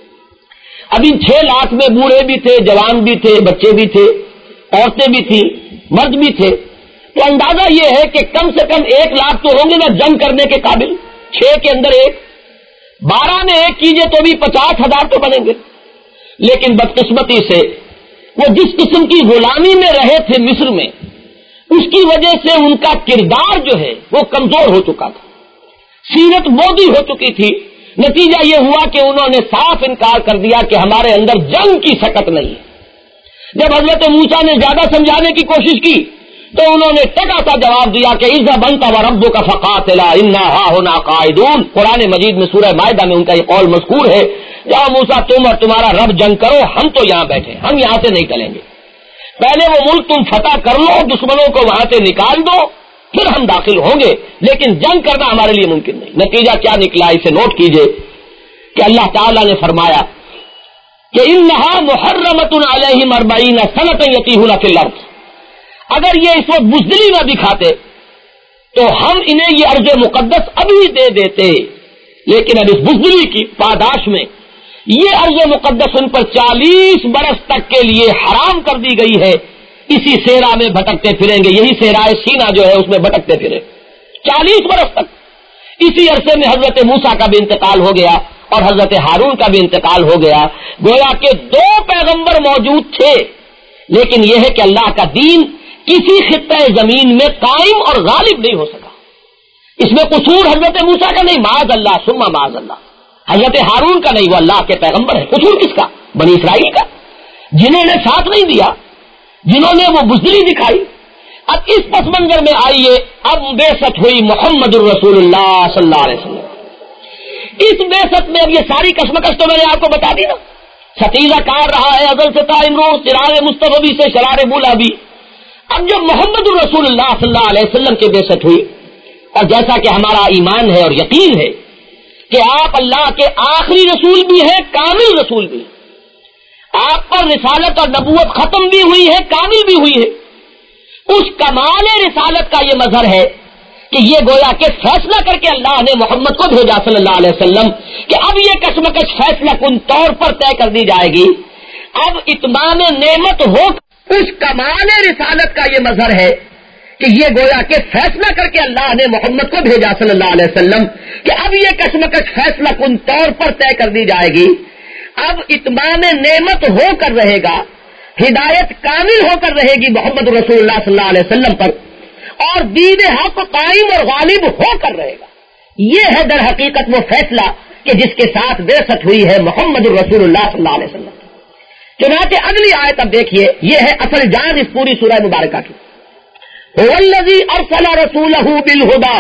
اب ان چھ لاکھ میں بوڑھے بھی تھے، جوان بھی تھے، بچے بھی تھے، عورتیں بھی تھیں، مرد بھی تھے، تو اندازہ یہ ہے کہ کم سے کم ایک لاکھ تو ہوں گے نا جنگ کرنے کے قابل، چھ کے اندر ایک، بارہ میں ایک کیجئے تو بھی پچاس ہزار تو بنیں گے۔ لیکن بدقسمتی سے وہ جس قسم کی غلامی میں رہے تھے مصر میں، اس کی وجہ سے ان کا کردار جو ہے وہ کمزور ہو چکا تھا، سیرت مودی ہو چکی تھی۔ نتیجہ یہ ہوا کہ انہوں نے صاف انکار کر دیا کہ ہمارے اندر جنگ کی سکت نہیں ہے۔ جب حضرت موسیٰ نے زیادہ سمجھانے کی کوشش کی تو انہوں نے ٹکا سا جواب دیا کہ اذهب انت وربك فقاتلا انا هاهنا قاعدون۔ قرآن مجید میں سورہ مائدہ میں ان کا یہ قول مذکور ہے، جاؤ موسیٰ تم اور تمہارا رب جنگ کرو، ہم تو یہاں بیٹھے، ہم یہاں سے نہیں چلیں گے، پہلے وہ ملک تم فتح کر لو، دشمنوں کو وہاں سے نکال دو، پھر ہم داخل ہوں گے، لیکن جنگ کرنا ہمارے لیے ممکن نہیں۔ نتیجہ کیا نکلا اسے نوٹ کیجئے کہ اللہ تعالیٰ نے فرمایا کہ انہا محرمۃ علیہم اربعین سنۃ یتیہون فی الارض، اگر یہ اس وقت بزدلی نہ دکھاتے تو ہم انہیں یہ ارض مقدس ابھی دے دیتے، لیکن اب اس بزدلی کی پاداش میں یہ ارض مقدس ان پر چالیس برس تک کے لیے حرام کر دی گئی ہے، اسی صحرا میں بھٹکتے پھریں گے، یہی صحرائے سینا جو ہے اس میں بھٹکتے پھرے چالیس برس تک۔ اسی عرصے میں حضرت موسیٰ کا بھی انتقال ہو گیا اور حضرت ہارون کا بھی انتقال ہو گیا، گویا کہ دو پیغمبر موجود تھے، لیکن یہ ہے کہ اللہ کا دین کسی خطہ زمین میں قائم اور غالب نہیں ہو سکا۔ اس میں قصور حضرت موسیٰ کا نہیں، معاذ اللہ ثم معاذ اللہ، حضرت ہارون کا نہیں، وہ اللہ کے پیغمبر ہے۔ قصور کس کا؟ بنی اسرائیل کا، جنہوں نے ساتھ نہیں دیا، جنہوں نے وہ بزدلی دکھائی۔ اب اب اس پس منظر میں آئیے، اب بعثت ہوئی محمد الرسول اللہ صلی اللہ علیہ وسلم۔ اس بعثت میں اب یہ ساری کشمکش تو میں نے آپ کو بتا دی نا، ستیزہ کار رہا ہے ازل سے تا امروز، چراغ مصطفی سے شرار بولا بھی۔ اب جب محمد الرسول اللہ صلی اللہ علیہ وسلم کی بعثت ہوئی، اور جیسا کہ ہمارا ایمان ہے اور یقین ہے کہ آپ اللہ کے آخری رسول بھی ہیں، کامل رسول بھی ہیں، آپ پر رسالت اور نبوت ختم بھی ہوئی ہے، کامل بھی ہوئی ہے، اس کمال رسالت کا یہ مظہر ہے کہ یہ گویا کہ فیصلہ کر کے اللہ نے محمد کو بھیجا صلی اللہ علیہ وسلم کہ اب یہ کشمکش فیصلہ کن طور پر طے کر دی جائے گی۔ اب اتمام نعمت ہو، اس کمال رسالت کا یہ مظہر ہے کہ یہ گویا کہ فیصلہ کر کے اللہ نے محمد کو بھیجا صلی اللہ علیہ وسلم کہ اب یہ کشمکش فیصلہ کن طور پر طے کر دی جائے گی۔ اب اتمام نعمت ہو کر رہے گا، ہدایت کامل ہو کر رہے گی محمد رسول اللہ صلی اللہ علیہ وسلم پر، اور دین حق قائم اور غالب ہو کر رہے گا۔ یہ ہے در حقیقت وہ فیصلہ کہ جس کے ساتھ بعثت ہوئی ہے محمد رسول اللہ صلی اللہ علیہ وسلم۔ چنانچہ اگلی آیت اب دیکھیے، یہ ہے اصل جان اس پوری سورہ مبارکہ کی۔ هو الذی ارسل رسولہ بالہدی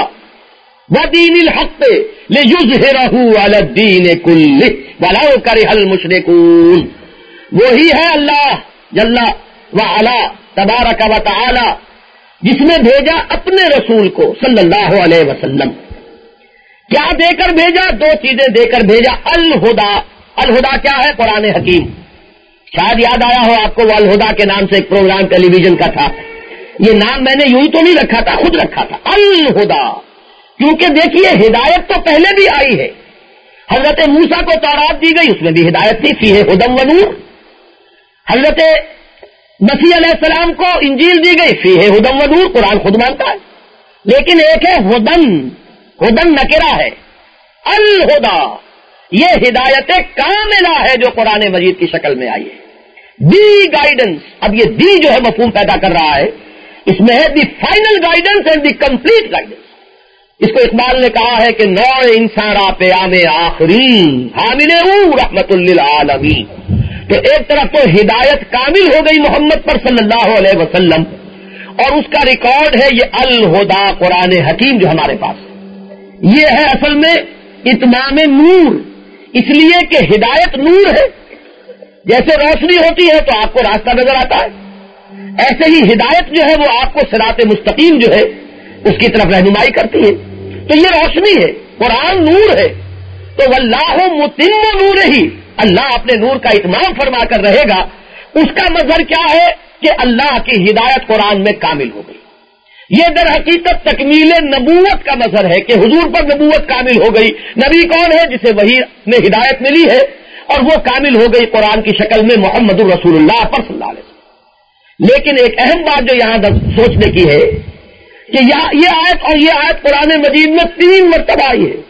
ودین الحق لیظہرہ علی الدین کلہ ولو کرہ المشرکون۔ وہی ہے اللہ جل وعلا تبارک و تعالی جس نے بھیجا اپنے رسول کو صلی اللہ علیہ وسلم۔ کیا دے کر بھیجا؟ دو چیزیں دے کر بھیجا۔ الہدا، الہدا کیا ہے؟ قرآن حکیم۔ شاید یاد آیا ہو آپ کو، وہ الہدا کے نام سے ایک پروگرام ٹیلی ویژن کا تھا۔ یہ نام میں نے یوں ہی تو نہیں رکھا تھا، خود رکھا تھا، الہدا، کیونکہ دیکھیے ہدایت تو پہلے بھی آئی ہے۔ حضرت موسیٰ کو تورات دی گئی، اس میں بھی ہدایت تھی، فیہ ھدی و نور۔ حضرت مسیح علیہ السلام کو انجیل دی گئی، فیہ ھدی و نور، قرآن خود مانتا ہے۔ لیکن ایک ہے ہدن، ہدن نکرہ ہے، الہدا یہ ہدایت کاملہ ہے جو قرآن مجید کی شکل میں آئی ہے، دی گائیڈنس۔ اب یہ دی جو ہے مفہوم پیدا کر رہا ہے، اس میں ہے the final guidance and the complete guidance. اس کو اقبال نے کہا ہے کہ نوع انسان را پیام آخری حامل او رحمت للعالمین۔ تو ایک طرف تو ہدایت کامل ہو گئی محمد پر صلی اللہ علیہ وسلم، اور اس کا ریکارڈ ہے یہ الہدا قرآن حکیم جو ہمارے پاس ہے۔ یہ ہے اصل میں اتمام نور، اس لیے کہ ہدایت نور ہے۔ جیسے روشنی ہوتی ہے تو آپ کو راستہ نظر آتا ہے، ایسے ہی ہدایت جو ہے وہ آپ کو صراط مستقیم جو ہے اس کی طرف رہنمائی کرتی ہے۔ تو یہ روشنی ہے، قرآن نور ہے، تو واللہ متم نورہ، اللہ اپنے نور کا اتمام فرما کر رہے گا۔ اس کا مظہر کیا ہے کہ اللہ کی ہدایت قرآن میں کامل ہو گئی۔ یہ در حقیقت تکمیل نبوت کا مظہر ہے کہ حضور پر نبوت کامل ہو گئی۔ نبی کون ہے؟ جسے وحی میں ہدایت ملی ہے، اور وہ کامل ہو گئی قرآن کی شکل میں محمد الرسول اللہ پر صلی اللہ علیہ وسلم۔ لیکن ایک اہم بات جو یہاں سوچنے کی ہے کہ یہ آیت اور یہ آیت قرآن مجید میں تین مرتبہ آئی ہے،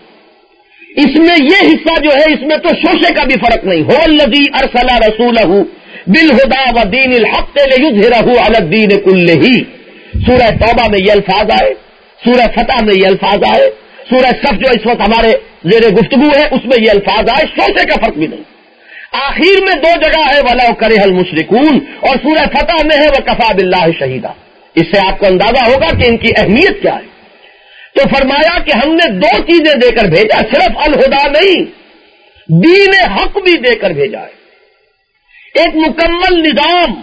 اس میں یہ حصہ جو ہے اس میں تو شوشے کا بھی فرق نہیں۔ هو الذی ارسل رسولہ بالہدی ودین الحق لیظہرہ علی الدین کلہ۔ سورہ توبہ میں یہ الفاظ آئے، سورہ فتح میں یہ الفاظ آئے، سورہ صف جو اس وقت ہمارے زیر گفتگو ہے اس میں یہ الفاظ آئے، شوشے کا فرق بھی نہیں۔ آخر میں دو جگہ ہے وَلَوْ كَرِهَ الْمُشْرِكُونَ، اور سورہ فتح میں ہے وَكَفَىٰ بِاللَّهِ شَهِيدًا۔ اس سے آپ کو اندازہ ہوگا کہ ان کی اہمیت کیا ہے۔ تو فرمایا کہ ہم نے دو چیزیں دے کر بھیجا، صرف الہدا نہیں، دین حق بھی دے کر بھیجا ہے، ایک مکمل نظام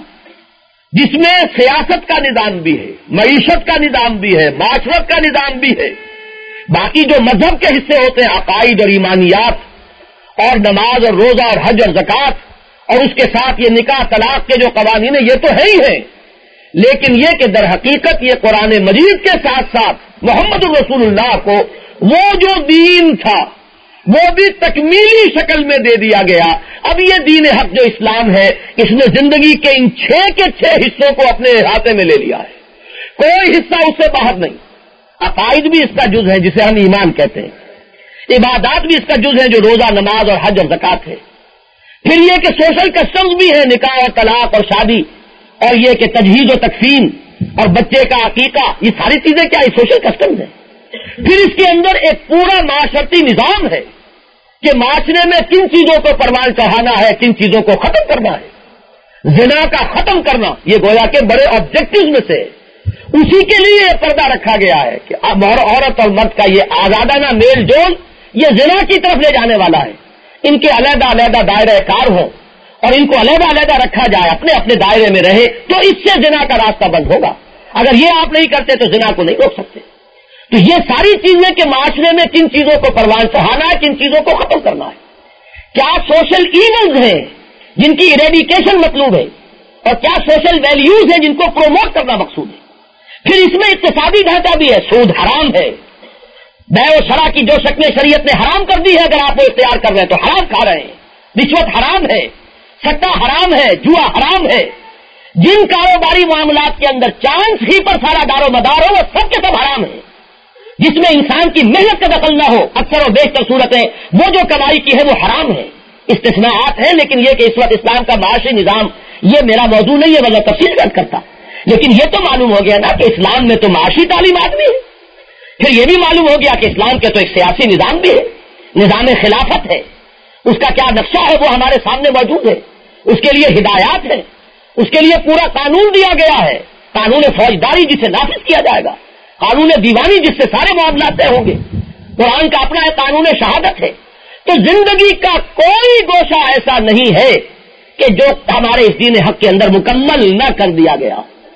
جس میں سیاست کا نظام بھی ہے، معیشت کا نظام بھی ہے، معاشرت کا نظام بھی ہے، باقی جو مذہب کے حصے ہوتے ہیں عقائد اور ایمانیات اور نماز اور روزہ اور حج اور زکوٰۃ، اور اس کے ساتھ یہ نکاح طلاق کے جو قوانین ہیں یہ تو ہے ہی ہیں، لیکن یہ کہ در حقیقت یہ قرآن مجید کے ساتھ ساتھ محمد الرسول اللہ کو وہ جو دین تھا وہ بھی تکمیلی شکل میں دے دیا گیا۔ اب یہ دین حق جو اسلام ہے اس نے زندگی کے ان چھ کے چھ حصوں کو اپنے احاطے میں لے لیا ہے، کوئی حصہ اس سے باہر نہیں۔ عقائد بھی اس کا جز ہے جسے ہم ایمان کہتے ہیں، عبادات بھی اس کا جز ہے جو روزہ نماز اور حج اور زکوٰۃ ہے، پھر یہ کہ سوشل کسٹمز بھی ہیں، نکاح اور طلاق اور شادی، اور یہ کہ تجہیز و تکفین اور بچے کا عقیقہ، یہ ساری چیزیں کیا یہ سوشل کسٹمز ہیں۔ پھر اس کے اندر ایک پورا معاشرتی نظام ہے کہ معاشرے میں کن چیزوں کو پروان چڑھانا ہے، کن چیزوں کو ختم کرنا ہے۔ زنا کا ختم کرنا یہ گویا کے بڑے آبجیکٹیوز میں سے ہے، اسی کے لیے یہ پردہ رکھا گیا ہے کہ اب عورت اور مرد کا یہ آزادانہ میل جول یہ زنا کی طرف لے جانے والا ہے. ان کے علیحدہ علیحدہ دائرہ کار ہوں اور ان کو علیحدہ علیحدہ رکھا جائے, اپنے اپنے دائرے میں رہے, تو اس سے زنا کا راستہ بند ہوگا. اگر یہ آپ نہیں کرتے تو زنا کو نہیں روک سکتے. تو یہ ساری چیزیں کہ معاشرے میں کن چیزوں کو پروان چڑھانا ہے, کن چیزوں کو ختم کرنا ہے. کیا سوشل ایونز ہیں جن کی ایریڈیکیشن مطلوب ہے, اور کیا سوشل ویلیوز ہیں جن کو پروموٹ کرنا مقصود ہے. پھر اس میں اقتصادی ڈھانچہ بھی ہے. سود حرام ہے, بے و شرع کی جو شکلیں شریعت نے حرام کر دی ہے, اگر آپ وہ اختیار کر رہے ہیں تو حرام کھا رہے ہیں. رشوت حرام ہے, سٹا حرام ہے, جوا حرام ہے. جن کاروباری معاملات کے اندر چانس ہی پر سارا دار و مدار ہو وہ سب کے سب حرام ہے. جس میں انسان کی محنت کا دخل نہ ہو, اکثر و بیشتر صورتیں وہ جو کمائی کی ہے وہ حرام ہے. استثناءات ہیں, لیکن یہ کہ اس وقت اسلام کا معاشی نظام یہ میرا موضوع نہیں ہے, وجہ تفصیل کر کرتا. لیکن یہ تو معلوم ہو گیا نا کہ اسلام میں تو معاشی تعلیمات بھی ہے. پھر یہ بھی معلوم ہو گیا کہ اسلام کے تو ایک سیاسی نظام بھی ہے, نظام خلافت ہے. اس کا کیا نقشہ ہے وہ ہمارے سامنے موجود ہے. اس کے لیے ہدایات ہیں, اس کے لیے پورا قانون دیا گیا ہے. قانون فوجداری جسے نافذ کیا جائے گا, قانون دیوانی جس سے سارے معاملات طے ہوں گے. قرآن کا اپنا ہے قانون شہادت ہے. تو زندگی کا کوئی گوشہ ایسا نہیں ہے کہ جو ہمارے اس دین حق کے اندر مکمل نہ کر دیا گیا.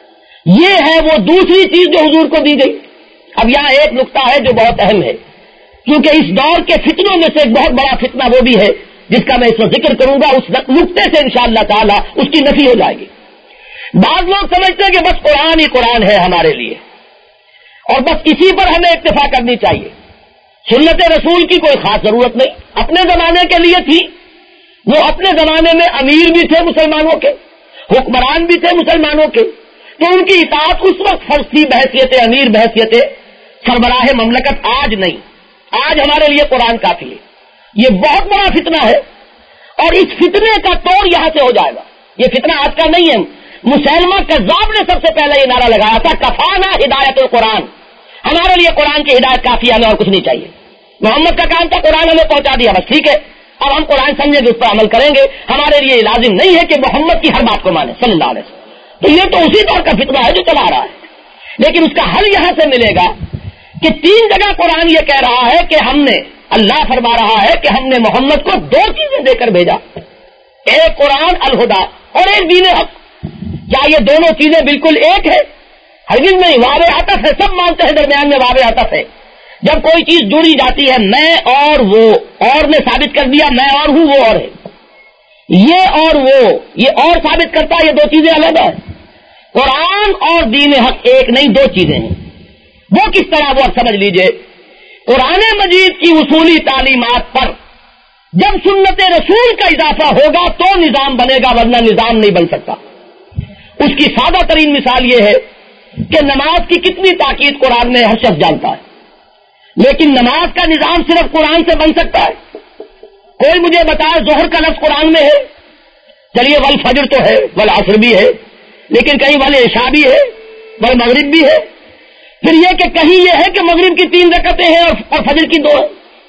یہ ہے وہ دوسری چیز جو حضور کو دی گئی. اب یہاں ایک نقطہ ہے جو بہت اہم ہے, کیونکہ اس دور کے فتنوں میں سے ایک بہت بڑا فتنہ وہ بھی ہے جس کا میں اس وقت ذکر کروں گا. اس نقطے سے انشاءاللہ تعالی اس کی نفی ہو جائے گی. بعض لوگ سمجھتے ہیں کہ بس قرآن ہی قرآن ہے ہمارے لیے, اور بس اسی پر ہمیں اکتفا کرنی چاہیے. سنت رسول کی کوئی خاص ضرورت نہیں. اپنے زمانے کے لیے تھی, وہ اپنے زمانے میں امیر بھی تھے مسلمانوں کے, حکمران بھی تھے مسلمانوں کے, تو ان کی اطاعت اس وقت فرض تھی بحیثیت امیر, بحیثیت سربراہ مملکت. آج نہیں, آج ہمارے لیے قرآن کافی ہے. یہ بہت بڑا فتنہ ہے, اور اس فتنے کا توڑ یہاں سے ہو جائے گا. یہ فتنہ آج کا نہیں ہے. مسلمہ کذاب نے سب سے پہلے یہ نعرہ لگایا تھا, کفانا ہدایت القرآن, ہمارے لیے قرآن کی ہدایت کافی ہے, ہمیں اور کچھ نہیں چاہیے. محمد کا کام تھا قرآن ہمیں پہنچا دیا, بس ٹھیک ہے, اب ہم قرآن سمجھیں گے, اس پر عمل کریں گے. ہمارے لیے لازم نہیں ہے کہ محمد کی ہر بات کو مانیں صلی اللہ علیہ وسلم. تو یہ تو اسی طور کا فتنہ ہے جو چلا رہا ہے. لیکن اس کا حل یہاں سے ملے گا کہ تین جگہ قرآن یہ کہہ رہا ہے کہ ہم نے, اللہ فرما رہا ہے کہ ہم نے محمد کو دو چیزیں دے کر بھیجا, ایک قرآن الہدا اور ایک دین حق. کیا یہ دونوں چیزیں بالکل ایک ہے؟ ہرگز نہیں. واو عطف ہے, سب مانتے ہیں درمیان میں واو عطف ہے. جب کوئی چیز جڑی جاتی ہے, میں اور وہ, اور نے ثابت کر دیا میں اور ہوں وہ اور ہے, یہ اور وہ, یہ اور ثابت کرتا ہے, یہ دو چیزیں الگ ہیں. قرآن اور دین حق ایک نہیں, دو چیزیں ہیں. وہ کس طرح, وہ اب سمجھ لیجئے. قرآن مجید کی اصولی تعلیمات پر جب سنت رسول کا اضافہ ہوگا تو نظام بنے گا, ورنہ نظام نہیں بن سکتا. اس کی سادہ ترین مثال یہ ہے کہ نماز کی کتنی تاکید قرآن میں ہر شخص جانتا ہے, لیکن نماز کا نظام صرف قرآن سے بن سکتا ہے. کوئی مجھے بتائے ظہر کا لفظ قرآن میں ہے, چلیے والفجر تو ہے, والعصر بھی ہے, لیکن کہیں والعشاء بھی ہے, والمغرب بھی ہے. پھر یہ کہ کہیں یہ ہے کہ مغرب کی تین رکعتیں ہیں اور فجر کی دو ہیں.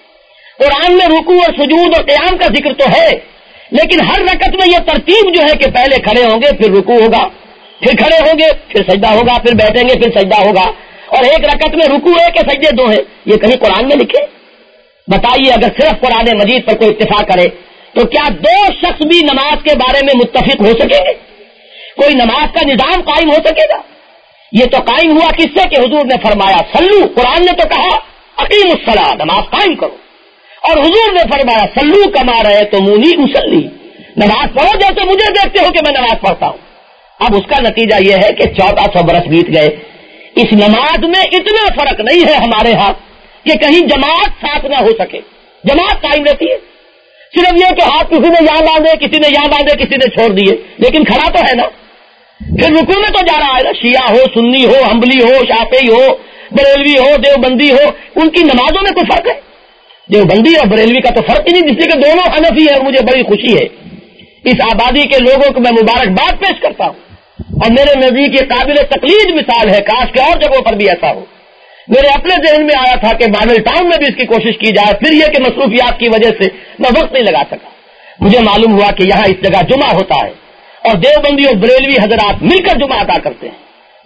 قرآن میں رکوع اور سجود اور قیام کا ذکر تو ہے, لیکن ہر رکعت میں یہ ترتیب جو ہے کہ پہلے کھڑے ہوں گے, پھر رکوع ہوگا, پھر کھڑے ہوں گے, پھر سجدہ ہوگا, پھر بیٹھیں گے, پھر سجدہ ہوگا, اور ایک رکعت میں رکوع ہے کہ سجدے دو ہیں. یہ کہیں قرآن میں لکھے؟ بتائیے, اگر صرف قرآن مجید پر کوئی اتفاق کرے تو کیا دو شخص بھی نماز کے بارے میں متفق ہو سکیں گے؟ کوئی نماز کا نظام قائم ہو سکے گا؟ یہ تو قائم ہوا کس سے کہ حضور نے فرمایا سلو, قرآن نے تو کہا اقیم الصلاۃ, نماز قائم کرو, اور حضور نے فرمایا سلو کما رہے تو مونی مسلی, نماز پڑھو جیسے مجھے دیکھتے ہو کہ میں نماز پڑھتا ہوں. اب اس کا نتیجہ یہ ہے کہ چودہ سو برس بیت گئے, اس نماز میں اتنا فرق نہیں ہے ہمارے ہاں کہ کہیں جماعت ساتھ نہ ہو سکے. جماعت قائم رہتی ہے, صرف یہ کہ ہاتھ کسی نے یہاں باندھے, کسی نے یہاں باندھے, کسی نے چھوڑ دیے, لیکن کھڑا تو ہے نا. پھر رکوع میں تو جا رہا ہے نا. شیعہ ہو, سنی ہو, حنبلی ہو, شافعی ہو, بریلوی ہو, دیوبندی ہو, ان کی نمازوں میں کوئی فرق ہے؟ دیوبندی اور بریلوی کا تو فرق ہی نہیں, جس لیے کہ دونوں حنفی ہیں. اور مجھے بڑی خوشی ہے اس آبادی کے لوگوں کو میں مبارکباد پیش کرتا ہوں, اور میرے نزدیک یہ قابل تقلید مثال ہے. کاش کہ اور جگہوں پر بھی ایسا ہو. میرے اپنے ذہن میں آیا تھا کہ ماڈل ٹاؤن میں بھی اس کی کوشش کی جائے, پھر یہ کہ مصروفیات کی وجہ سے میں وقت نہیں لگا سکا. مجھے معلوم ہوا کہ یہاں اس جگہ جمعہ ہوتا ہے, اور دیوبندی اور بریلوی حضرات مل کر جمعہ ادا کرتے ہیں.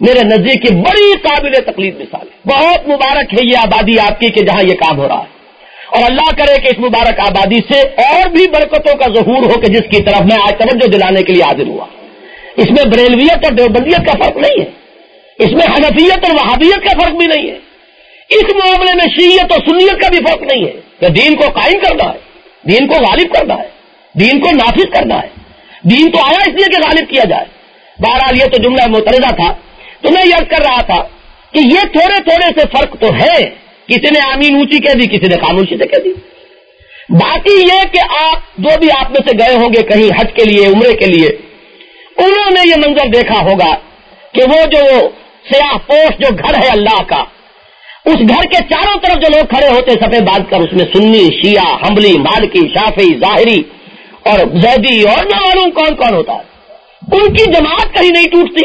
میرے نزدیک یہ بڑی قابل تقلید مثال ہے. بہت مبارک ہے یہ آبادی آپ کی کہ جہاں یہ کام ہو رہا ہے, اور اللہ کرے کہ اس مبارک آبادی سے اور بھی برکتوں کا ظہور ہو کہ جس کی طرف میں آج توجہ دلانے کے لیے حاضر ہوا. اس میں بریلویت اور دیوبندیت کا فرق نہیں ہے, اس میں حنفیت اور وہابیت کا فرق بھی نہیں ہے, اس معاملے میں شیعت اور سنیت کا بھی فرق نہیں ہے کہ دین کو قائم کرنا ہے, دین کو غالب کرنا ہے, دین کو نافذ کرنا ہے. دین تو آیا اس لیے کہ غالب کیا جائے. بہرحال یہ تو جملہ معترضہ تھا. تو میں یاد کر رہا تھا کہ یہ تھوڑے تھوڑے سے فرق تو ہے, کسی نے آمین اونچی کہہ دی, کسی نے خاموشی سے کہہ دی. باقی یہ کہ آپ جو بھی آپ میں سے گئے ہوں گے کہیں حج کے لیے, عمرے کے لیے, انہوں نے یہ منظر دیکھا ہوگا کہ وہ جو سیاہ پوش جو گھر ہے اللہ کا, اس گھر کے چاروں طرف جو لوگ کھڑے ہوتے سفید باندھ کر, اس میں سنی, شیعہ, حنبلی, مالکی, شافعی, ظاہری اور زیدی اور نہ معلوم کون کون ہوتا ہے, ان کی جماعت کہیں نہیں ٹوٹتی.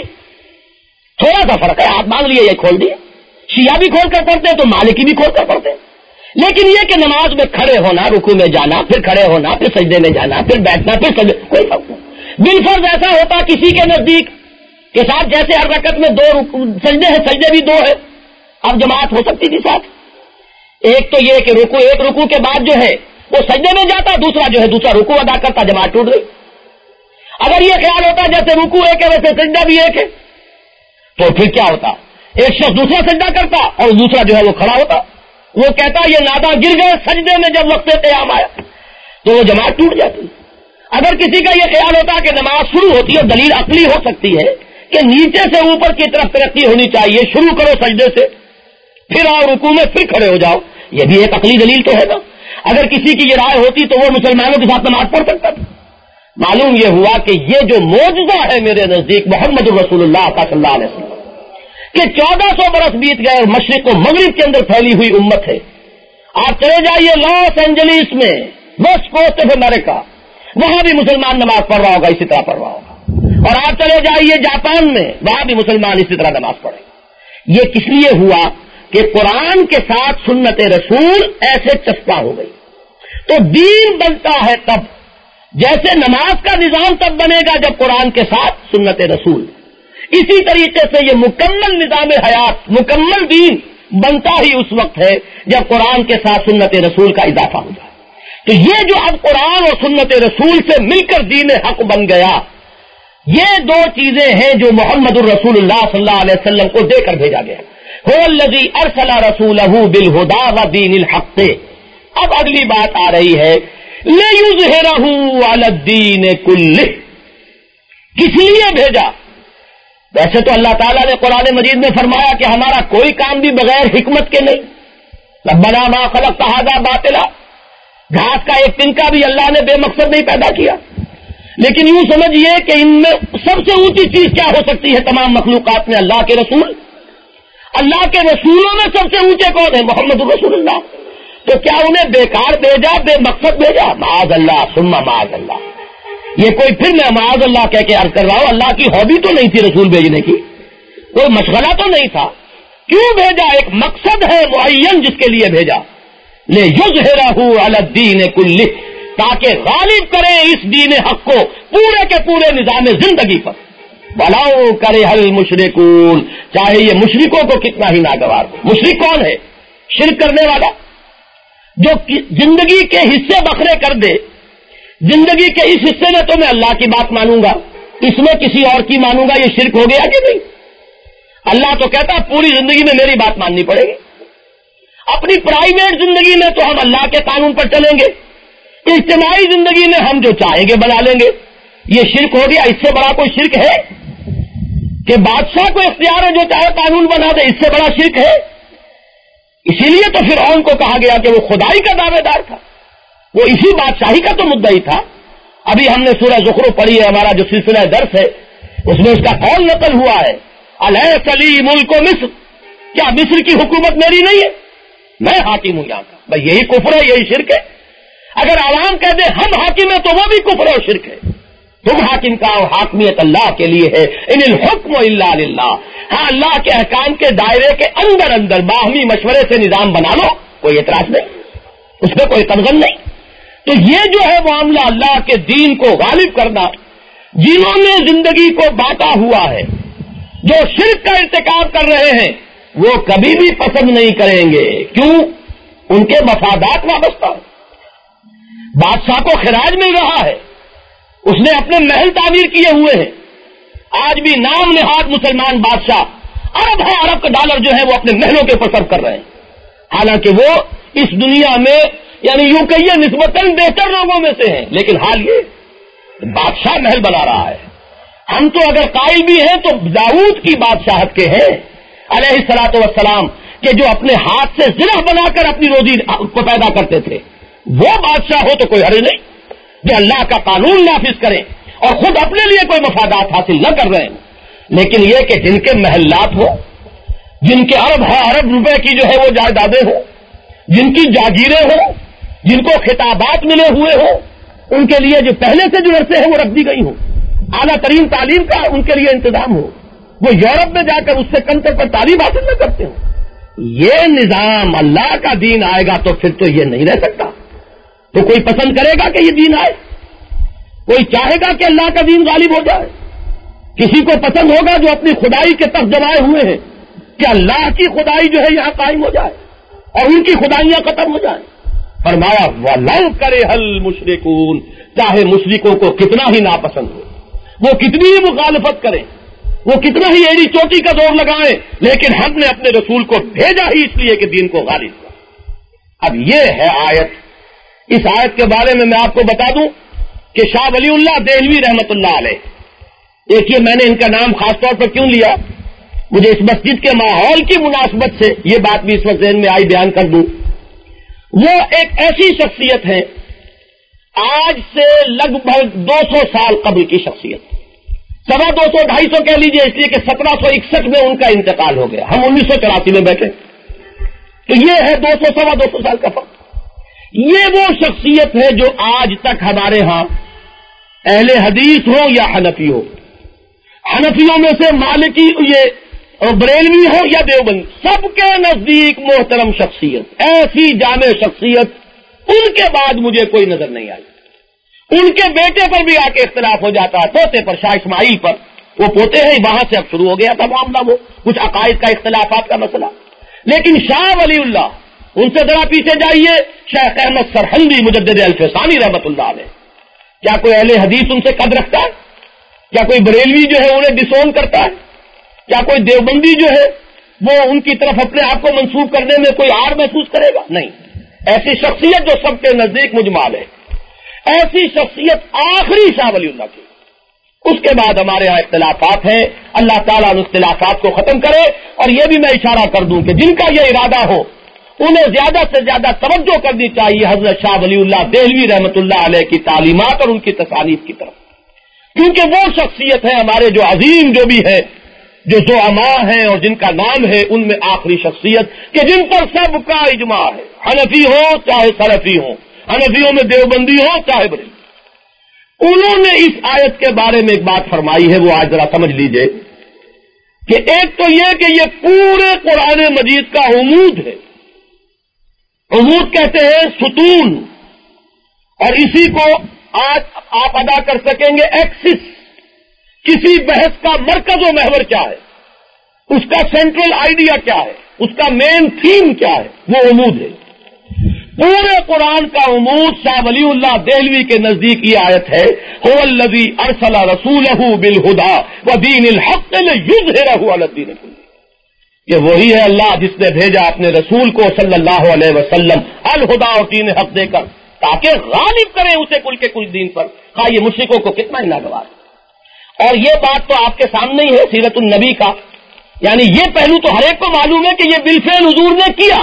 تھوڑا سا فرق ہے, آپ مان لیے یہ کھول دیے, شیعہ بھی کھول کر پڑھتے ہیں تو مالکی بھی کھول کر پڑھتے ہیں. لیکن یہ کہ نماز میں کھڑے ہونا, رکوع میں جانا, پھر کھڑے ہونا, پھر سجدے میں جانا, پھر بیٹھنا, پھر سجدے, کوئی فرق نہیں. بالفرض ایسا ہوتا کسی کے نزدیک کے ساتھ جیسے ہر رکعت میں دو سجدے ہیں, سجدے بھی دو ہے, اب جماعت ہو سکتی تھی ساتھ. ایک تو یہ کہ رکوع, ایک رکوع کے بعد جو ہے وہ سجدے میں جاتا, دوسرا جو ہے دوسرا رکوع ادا کرتا, جماعت ٹوٹ گئی. اگر یہ خیال ہوتا جیسے رکوع ایک ہے ویسے سجدہ بھی ایک ہے, تو پھر کیا ہوتا, ایک شخص دوسرا سجدہ کرتا اور دوسرا جو ہے وہ کھڑا ہوتا. وہ کہتا یہ ناداں گر گئے سجدے میں جب وقت قیام آیا, تو وہ جماعت ٹوٹ جاتی. اگر کسی کا یہ خیال ہوتا کہ نماز شروع ہوتی ہے, دلیل عقلی ہو سکتی ہے کہ نیچے سے اوپر کی طرف ترقی ہونی چاہیے, شروع کرو سجدے سے, پھر آؤ رکوع میں, پھر کھڑے ہو جاؤ, یہ بھی ایک عقلی دلیل تو ہے نا. اگر کسی کی یہ رائے ہوتی تو وہ مسلمانوں کے ساتھ نماز پڑھ سکتا تھا. معلوم یہ ہوا کہ یہ جو معجزہ ہے میرے نزدیک محمد رسول اللہ صلی اللہ علیہ وسلم کہ چودہ سو برس بیت گئے اور مشرق و مغرب کے اندر پھیلی ہوئی امت ہے. آپ چلے جائیے لاس اینجلیس میں, ویسٹ کوسٹ آف امریکہ, وہاں بھی مسلمان نماز پڑھ رہا ہوگا, اسی طرح پڑھ رہا ہوگا. اور آپ چلے جائیے جاپان میں, وہاں بھی مسلمان اسی طرح نماز پڑھے. یہ کس لیے ہوا کہ قرآن کے ساتھ سنت رسول ایسے چسپاں ہو گئی. تو دین بنتا ہے تب, جیسے نماز کا نظام تب بنے گا جب قرآن کے ساتھ سنت رسول. اسی طریقے سے یہ مکمل نظام حیات, مکمل دین بنتا ہی اس وقت ہے جب قرآن کے ساتھ سنت رسول کا اضافہ ہو جائے. تو یہ جو اب قرآن اور سنت رسول سے مل کر دین حق بن گیا, یہ دو چیزیں ہیں جو محمد الرسول اللہ صلی اللہ علیہ وسلم کو دے کر بھیجا گیا. هو الذی ارسل رسولہ بالہدی ودین الحق. اب اگلی بات آ رہی ہے, لیظہرہ علی الدین کلہ. کس لیے بھیجا؟ ویسے تو اللہ تعالیٰ نے قرآن مجید میں فرمایا کہ ہمارا کوئی کام بھی بغیر حکمت کے نہیں. ربنا ما خلقت ھذا باطلا, گھاس کا ایک تنکا بھی اللہ نے بے مقصد نہیں پیدا کیا. لیکن یوں سمجھیے کہ ان میں سب سے اونچی چیز کیا ہو سکتی ہے تمام مخلوقات میں؟ اللہ کے رسول. اللہ کے رسولوں میں سب سے اونچے کون ہیں؟ محمد رسول اللہ. تو کیا انہیں بیکار بھیجا, بے مقصد بھیجا؟ معاذ اللہ ثم معاذ اللہ. یہ کوئی پھر میں معاذ اللہ کہہ کے عرض کر رہا ہوں, اللہ کی ہابی تو نہیں تھی رسول بھیجنے کی, کوئی مشغلہ تو نہیں تھا. کیوں بھیجا؟ ایک مقصد ہے معین جس کے لیے بھیجا. لیظہرہ علی الدین کلہ, تاکہ غالب کریں اس دین حق کو پورے کے پورے نظام زندگی پر. وَلَوْ كَرِهَ الْمُشْرِكُونَ, چاہے یہ مشرکوں کو کتنا ہی ناگوار ہو. مشرک کون ہے؟ شرک کرنے والا, جو زندگی کے حصے بکھرے کر دے. زندگی کے اس حصے میں تو میں اللہ کی بات مانوں گا, اس میں کسی اور کی مانوں گا, یہ شرک ہو گیا کہ نہیں؟ اللہ تو کہتا پوری زندگی میں میری بات ماننی پڑے گی. اپنی پرائیویٹ زندگی میں تو ہم اللہ کے قانون پر چلیں گے, اجتماعی زندگی میں ہم جو چاہیں گے بنا لیں گے. یہ شرک ہو گیا. اس سے بڑا کوئی شرک ہے کہ بادشاہ کو اختیار ہے جو چاہے قانون بنا دے؟ اس سے بڑا شرک ہے. اسی لیے تو فرعون کو کہا گیا کہ وہ خدائی کا دعوے دار تھا, وہ اسی بادشاہی کا تو مدعی تھا. ابھی ہم نے سورہ زخرف پڑھی ہے, ہمارا جو سلسلہ درس ہے اس میں اس کا قول نقل ہوا ہے, الیس لی ملک مصر, کیا مصر کی حکومت میری نہیں ہے؟ میں حاکم ہوں یہاں کا. بھائی یہی کفر ہے, یہی شرک ہے. اگر عوام کہہ دے ہم حاکم ہیں تو وہ بھی کفر اور شرک ہے. تم حاکم کا حاکمیت اللہ کے لیے ہے, ان الحکم الا للہ. ہاں, اللہ کے احکام کے دائرے کے اندر اندر باہمی مشورے سے نظام بنا لو, کوئی اعتراض نہیں, اس میں کوئی قدغن نہیں. تو یہ جو ہے معاملہ اللہ کے دین کو غالب کرنا, جنہوں نے زندگی کو بانٹا ہوا ہے, جو شرک کا ارتکاب کر رہے ہیں وہ کبھی بھی پسند نہیں کریں گے. کیوں؟ ان کے مفادات وابستہ ہیں. بادشاہ کو خراج مل رہا ہے, اس نے اپنے محل تعمیر کیے ہوئے ہیں. آج بھی نام نہاد مسلمان بادشاہ ارب ہے ارب کا ڈالر جو ہے وہ اپنے محلوں کے اوپر صرف کر رہے ہیں, حالانکہ وہ اس دنیا میں یعنی یوں کہیے نسبتاً بہتر لوگوں میں سے ہیں. لیکن حال یہ بادشاہ محل بنا رہا ہے. ہم تو اگر قائل بھی ہیں تو داؤد کی بادشاہت کے ہیں علیہ الصلوۃ والسلام, کہ جو اپنے ہاتھ سے زرہ بنا کر اپنی روزی کو پیدا کرتے تھے. وہ بادشاہ ہو تو کوئی حرج نہیں, جو اللہ کا قانون نافذ کریں اور خود اپنے لیے کوئی مفادات حاصل نہ کر رہے ہیں. لیکن یہ کہ جن کے محلات ہو, جن کے ارب ہے ارب روپے کی جو ہے وہ جائیدادیں ہوں, جن کی جاگیریں ہوں, جن کو خطابات ملے ہوئے ہوں, ان کے لیے جو پہلے سے جو عرصے ہیں وہ رکھ دی گئی ہوں, اعلیٰ ترین تعلیم کا ان کے لیے انتظام ہو, وہ یورپ میں جا کر اس سے کم تر پر تعلیم حاصل نہ کرتے ہوں. یہ نظام اللہ کا دین آئے گا تو پھر تو یہ نہیں رہ سکتا. تو کوئی پسند کرے گا کہ یہ دین آئے؟ کوئی چاہے گا کہ اللہ کا دین غالب ہو جائے؟ کسی کو پسند ہوگا جو اپنی خدائی کے تخت جمائے ہوئے ہیں کہ اللہ کی خدائی جو ہے یہاں قائم ہو جائے اور ان کی خدائیاں ختم ہو جائیں؟ فرمایا وَلَوْ كَرِهَ الْمُشْرِكُونَ, چاہے مشرکوں کو کتنا ہی ناپسند ہو, وہ کتنی ہی مخالفت کریں, وہ کتنا ہی ایڑی چوٹی کا دور لگائیں, لیکن ہم نے اپنے رسول کو بھیجا ہی اس لیے کہ دین کو غالب کر. اب یہ ہے آیت. اس آیت کے بارے میں میں آپ کو بتا دوں کہ شاہ ولی اللہ دہلوی رحمت اللہ علیہ, دیکھیے میں نے ان کا نام خاص طور پر کیوں لیا, مجھے اس مسجد کے ماحول کی مناسبت سے یہ بات بھی اس وقت ذہن میں آئی بیان کر دوں. وہ ایک ایسی شخصیت ہے آج سے لگ بھگ دو سو سال قبل کی شخصیت, سوا دو سو ڈھائی سو کہہ لیجیے, اس لیے کہ سترہ سو اکسٹھ میں ان کا انتقال ہو گیا, ہم انیس سو چوراسی میں بیٹھے, تو یہ ہے دو سو سوا دو سو سال کا فرق. یہ وہ شخصیت ہے جو آج تک ہمارے ہاں اہل حدیث ہو یا حنفی ہو, حنفیوں میں سے مالکی یہ بریلوی ہو یا دیوبند, سب کے نزدیک محترم شخصیت, ایسی جامع شخصیت ان کے بعد مجھے کوئی نظر نہیں آئی. ان کے بیٹے پر بھی آ کے اختلاف ہو جاتا ہے, پوتے پر, شاہ اسماعیل پر, وہ پوتے ہیں, وہاں سے اب شروع ہو گیا تھا معاملہ, وہ کچھ عقائد کا اختلافات کا مسئلہ. لیکن شاہ ولی اللہ ان سے ذرا پیچھے جائیے, شیخ احمد سرہندی مجدد الفسانی رحمت اللہ علیہ, کیا کوئی اہل حدیث ان سے قد رکھتا ہے؟ کیا کوئی بریلوی جو ہے انہیں ڈسون کرتا ہے؟ کیا کوئی دیوبندی جو ہے وہ ان کی طرف اپنے آپ کو منسوب کرنے میں کوئی آڑ محسوس کرے گا؟ نہیں. ایسی شخصیت جو سب کے نزدیک مجمال ہے, ایسی شخصیت آخری شاہ ولی اللہ کی. اس کے بعد ہمارے یہاں اختلافات ہیں, اللہ تعالیٰ ان اختلافات کو ختم کرے. اور یہ بھی میں اشارہ کر دوں کہ جن کا یہ ارادہ ہو انہیں زیادہ سے زیادہ توجہ کرنی چاہیے حضرت شاہ ولی اللہ دہلوی رحمت اللہ علیہ کی تعلیمات اور ان کی تصانیف کی طرف, کیونکہ وہ شخصیت ہے ہمارے جو عظیم جو بھی ہے, جو زعماء ہیں اور جن کا نام ہے, ان میں آخری شخصیت کہ جن پر سب کا اجماع ہے, حنفی ہو چاہے سلفی ہو, حنفیوں میں دیوبندی ہو چاہے بریلوی. انہوں نے اس آیت کے بارے میں ایک بات فرمائی ہے, وہ آج ذرا سمجھ لیجئے کہ ایک تو یہ کہ یہ پورے قرآن مجید کا عمود ہے. عمود کہتے ہیں ستون, اور اسی کو آج آپ ادا کر سکیں گے ایکسس. کسی بحث کا مرکز و محور کیا ہے, اس کا سینٹرل آئیڈیا کیا ہے, اس کا مین تھیم کیا ہے, وہ عمود ہے. پورے قرآن کا عمود شاہ ولی اللہ دہلوی کے نزدیک یہ آیت ہے, هو الذی ارسل رسولہ بالہدی ودین الحق لیظہرہ علی الدین کلہ. یہ وہی ہے اللہ جس نے بھیجا اپنے رسول کو صلی اللہ علیہ وسلم الہدی اور دین حق دے کر, تاکہ غالب کریں اسے کل کے کل دین پر, خواہ یہ مشرکوں کو کتنا ہی ناگوار. اور یہ بات تو آپ کے سامنے ہی ہے سیرت النبی کا, یعنی یہ پہلو تو ہر ایک کو معلوم ہے کہ یہ بالفعل حضور نے کیا,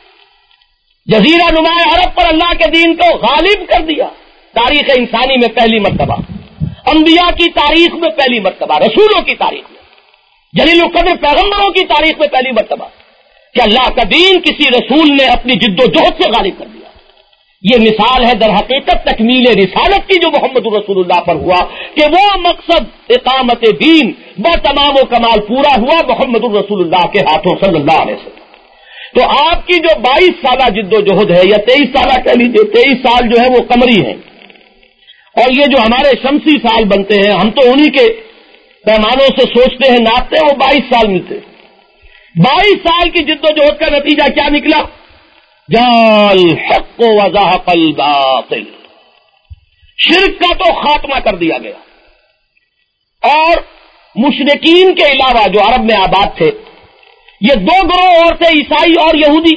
جزیرہ نما عرب پر اللہ کے دین کو غالب کر دیا. تاریخ انسانی میں پہلی مرتبہ, انبیاء کی تاریخ میں پہلی مرتبہ, رسولوں کی تاریخ میں, جلیل القدر پیغمبروں کی تاریخ میں پہلی مرتبہ کہ اللہ کا دین کسی رسول نے اپنی جد و جہد سے غالب کر دیا. یہ مثال ہے در حقیقت تکمیل رسالت کی جو محمد رسول اللہ پر ہوا, کہ وہ مقصد اقامت دین با تمام و کمال پورا ہوا محمد رسول اللہ کے ہاتھوں صلی اللہ علیہ وسلم. تو آپ کی جو بائیس سالہ جد و جہد ہے, یا تیئیس سالہ کہہ لیجیے, تیئیس سال جو ہے وہ قمری ہیں, اور یہ جو ہمارے شمسی سال بنتے ہیں, ہم تو انہی کے پیمانوں سے سوچتے ہیں، ناپتے ہیں، وہ بائیس سال ملتے. بائیس سال کی جد و جہد کا نتیجہ کیا نکلا؟ جال حق و وضاحق الباطل، شرک کا تو خاتمہ کر دیا گیا. اور مشرکین کے علاوہ جو عرب میں آباد تھے، یہ دو گروہ اور تھے، عیسائی اور یہودی.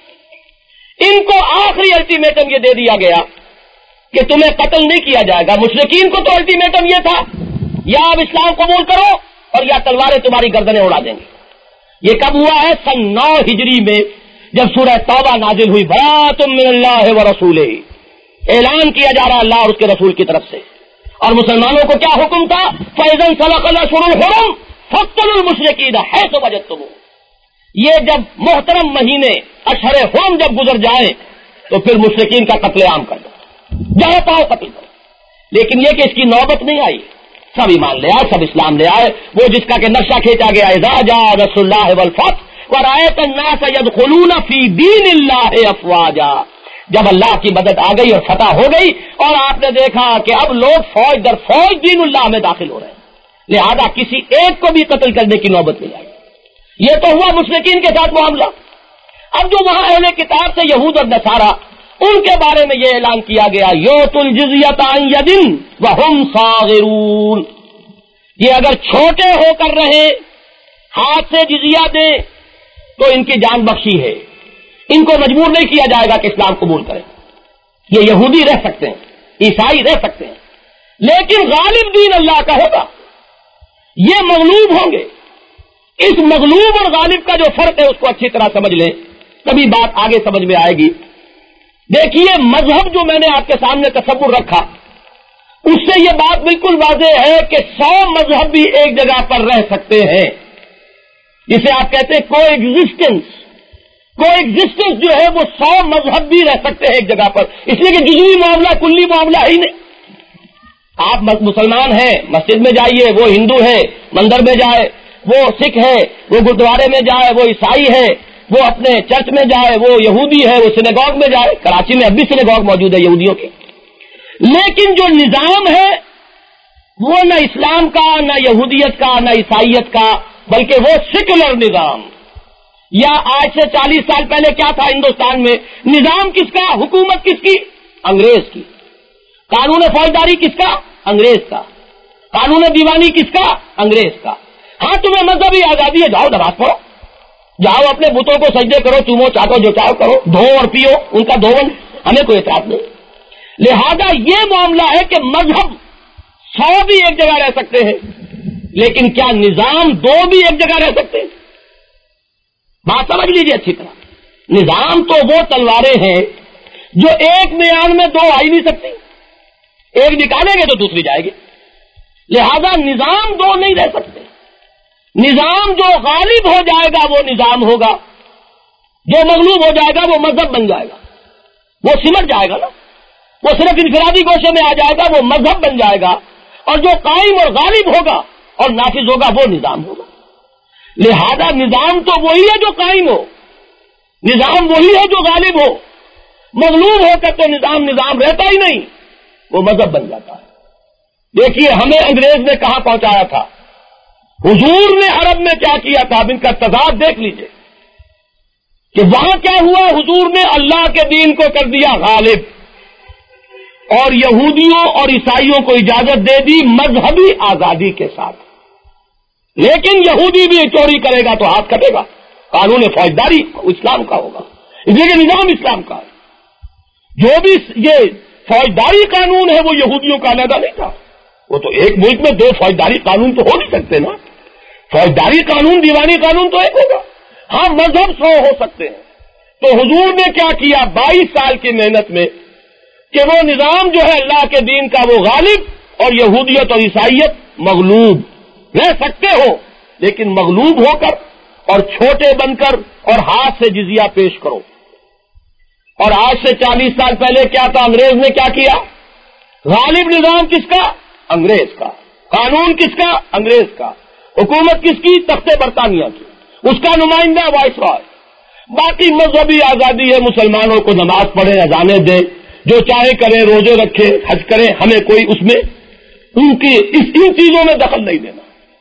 ان کو آخری الٹیمیٹم یہ دے دیا گیا کہ تمہیں قتل نہیں کیا جائے گا. مشرکین کو تو الٹیمیٹم یہ تھا، یا آپ اسلام قبول کرو اور یا تلواریں تمہاری گردنیں اڑا دیں گے. یہ کب ہوا ہے؟ سن نو ہجری میں، جب سورہ توبہ نازل ہوئی. براۃ من اللہ و رسولہ، اعلان کیا جا رہا اللہ اور اس کے رسول کی طرف سے. اور مسلمانوں کو کیا حکم تھا؟ فَإِذَا انْسَلَخَ الْأَشْهُرُ الْحُرُمُ فَاقْتُلُوا الْمُشْرِكِينَ حَيْثُ وَجَدتُّمُوهُمْ. یہ جب محترم مہینے اشہر حرم جب گزر جائیں تو پھر مشرکین کا قتل عام کر دو، جہاں پاؤ قتل کرو. لیکن یہ کہ اس کی نوبت نہیں آئی، سب ایمان لے آئے، سب اسلام لے آئے. وہ جس کا کہ نقشہ کھینچا گیا، اذا جاء نصر اللہ والفتح ورأيت الناس يدخلون في دین اللہ افواجا. جب اللہ کی مدد آ گئی اور فتح ہو گئی اور آپ نے دیکھا کہ اب لوگ فوج در فوج دین اللہ میں داخل ہو رہے ہیں، لہذا کسی ایک کو بھی قتل کرنے کی نوبت نہیں آئی. یہ تو ہوا مشرکین کے ساتھ معاملہ. اب جو وہاں اہل کتاب سے یہود اور نصارہ، ان کے بارے میں یہ اعلان کیا گیا، یؤتوا الجزیۃ عن ید وہم صاغرون. یہ اگر چھوٹے ہو کر رہے، ہاتھ سے جزیہ دیں تو ان کی جان بخشی ہے. ان کو مجبور نہیں کیا جائے گا کہ اسلام قبول کریں. یہ یہودی رہ سکتے ہیں، عیسائی رہ سکتے ہیں، لیکن غالب دین اللہ کا ہوگا. یہ مغلوب ہوں گے. اس مغلوب اور غالب کا جو فرق ہے اس کو اچھی طرح سمجھ لیں، کبھی بات آگے سمجھ میں آئے گی. دیکھیے، مذہب جو میں نے آپ کے سامنے تصور رکھا، اس سے یہ بات بالکل واضح ہے کہ سو مذہب بھی ایک جگہ پر رہ سکتے ہیں، جسے آپ کہتے ہیں کو ایگزسٹنس. کو ایگزسٹنس جو ہے وہ سو مذہب بھی رہ سکتے ہیں ایک جگہ پر، اس لیے کہ جزوی معاملہ کلی معاملہ ہی نہیں. آپ مسلمان ہیں، مسجد میں جائیے، وہ ہندو ہے مندر میں جائے، وہ سکھ ہے وہ گردوارے میں جائے، وہ عیسائی ہے وہ اپنے چرچ میں جائے، وہ یہودی ہے وہ سینیگوگ میں جائے. کراچی میں اب بھی سینیگوگ موجود ہے یہودیوں کے. لیکن جو نظام ہے وہ نہ اسلام کا، نہ یہودیت کا، نہ عیسائیت کا، بلکہ وہ سیکولر نظام. یا آج سے چالیس سال پہلے کیا تھا ہندوستان میں؟ نظام کس کا؟ حکومت کس کی؟ انگریز کی. قانون فوجداری کس کا؟ انگریز کا. قانون دیوانی کس کا؟ انگریز کا. ہاں تمہیں مذہبی آزادی ہے، جاؤ نماز پڑھو، جاؤ اپنے بتوں کو سجدے کرو، چومو چاٹو جو چاہو کرو، دھو اور پیو، ان کا دھون، ہمیں کوئی اعتراض نہیں. لہذا یہ معاملہ ہے کہ مذہب سو بھی ایک جگہ رہ سکتے ہیں، لیکن کیا نظام دو بھی ایک جگہ رہ سکتے ہیں؟ بات سمجھ لیجیے اچھی طرح. نظام تو وہ تلواریں ہیں جو ایک میان میں دو آ ہی نہیں سکتی، ایک نکالیں گے تو دوسری جائے گی. لہذا نظام دو نہیں رہ سکتے. نظام جو غالب ہو جائے گا وہ نظام ہوگا، جو مغلوب ہو جائے گا وہ مذہب بن جائے گا، وہ سمٹ جائے گا نا، وہ صرف انفرادی گوشے میں آ جائے گا، وہ مذہب بن جائے گا. اور جو قائم اور غالب ہوگا اور نافذ ہوگا وہ نظام ہوگا. لہذا نظام تو وہی ہے جو قائم ہو، نظام وہی ہے جو غالب ہو. مغلوب ہو کر تو نظام نظام رہتا ہی نہیں، وہ مذہب بن جاتا ہے. دیکھیے ہمیں انگریز نے کہاں پہنچایا تھا، حضور نے عرب میں کیا کیا تھا، اب ان کا تضاد دیکھ لیجئے کہ وہاں کیا ہوا. حضور نے اللہ کے دین کو کر دیا غالب، اور یہودیوں اور عیسائیوں کو اجازت دے دی مذہبی آزادی کے ساتھ. لیکن یہودی بھی چوری کرے گا تو ہاتھ کٹے گا. قانون فوجداری اسلام کا ہوگا، اس لیے کہ نظام اسلام کا ہے. جو بھی یہ فوجداری قانون ہے وہ یہودیوں کا علیحدہ نہیں تھا. وہ تو ایک ملک میں دو فوجداری قانون تو ہو نہیں سکتے نا. فوجداری قانون دیوانی قانون تو ایک ہوگا. ہاں مذہب سو ہو سکتے ہیں. تو حضور نے کیا کیا بائیس سال کی محنت میں کہ وہ نظام جو ہے اللہ کے دین کا وہ غالب اور یہودیت اور عیسائیت مغلوب. رہ سکتے ہو لیکن مغلوب ہو کر اور چھوٹے بن کر اور ہاتھ سے جزیہ پیش کرو. اور آج سے چالیس سال پہلے کیا تھا؟ انگریز نے کیا کیا؟ غالب نظام کس کا؟ انگریز کا. قانون کس کا؟ انگریز کا. حکومت کس کی؟ تخت برطانیہ کی. اس کا نمائندہ وائس رائے. باقی مذہبی آزادی ہے، مسلمانوں کو نماز پڑھیں، اذانیں دیں، جو چاہے کریں، روزے رکھیں، حج کریں، ہمیں کوئی اس میں ان کی اس ان چیزوں میں دخل نہیں دینا.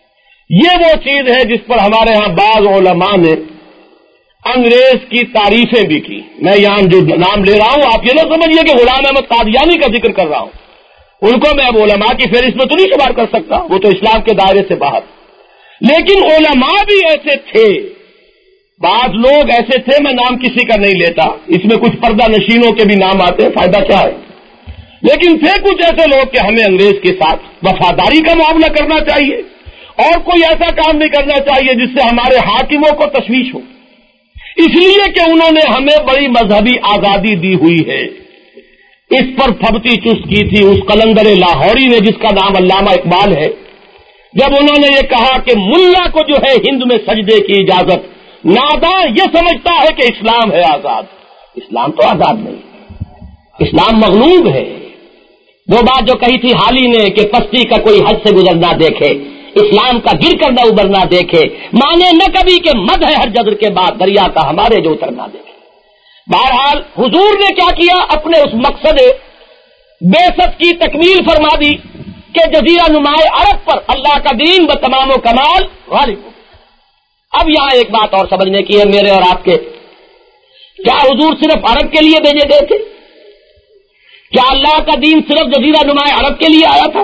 یہ وہ چیز ہے جس پر ہمارے ہاں بعض علماء نے انگریز کی تعریفیں بھی کی. میں یہاں جو نام لے رہا ہوں آپ یہ نہ سمجھیے کہ غلام احمد قادیانی کا ذکر کر رہا ہوں. ان کو میں اب علماء کی فہرست میں تو نہیں شمار کر سکتا، وہ تو اسلام کے دائرے سے باہر. لیکن علماء بھی ایسے تھے، بعض لوگ ایسے تھے، میں نام کسی کا نہیں لیتا، اس میں کچھ پردہ نشینوں کے بھی نام آتے ہیں، فائدہ کیا ہے. لیکن تھے کچھ ایسے لوگ کہ ہمیں انگریز کے ساتھ وفاداری کا معاملہ کرنا چاہیے اور کوئی ایسا کام نہیں کرنا چاہیے جس سے ہمارے حاکموں کو تشویش ہو، اس لیے کہ انہوں نے ہمیں بڑی مذہبی آزادی دی ہوئی ہے. اس پر پھبتی چست کی تھی اس قلندر لاہوری نے جس کا نام علامہ اقبال ہے، جب انہوں نے یہ کہا کہ ملا کو جو ہے ہند میں سجدے کی اجازت، ناداں یہ سمجھتا ہے کہ اسلام ہے آزاد. اسلام تو آزاد نہیں، اسلام مغلوب ہے. وہ بات جو کہی تھی حالی نے کہ پستی کا کوئی حد سے گزر نہ دیکھے، اسلام کا گر کر نہ ابر نہ دیکھے، مانے نہ کبھی کہ مد ہے ہر جدر کے بعد دریا کا ہمارے جو اتر نہ دیکھے. بہرحال حضور نے کیا کیا، اپنے اس مقصد بعثت کی تکمیل فرما دی کہ جزیرہ نمائے عرب پر اللہ کا دین بتمام و کمال غالب ہو. اب یہاں ایک بات اور سمجھنے کی ہے میرے اور آپ کے، کیا حضور صرف عرب کے لیے بھیجے گئے تھے؟ کیا اللہ کا دین صرف جزیرہ نمائے عرب کے لیے آیا تھا؟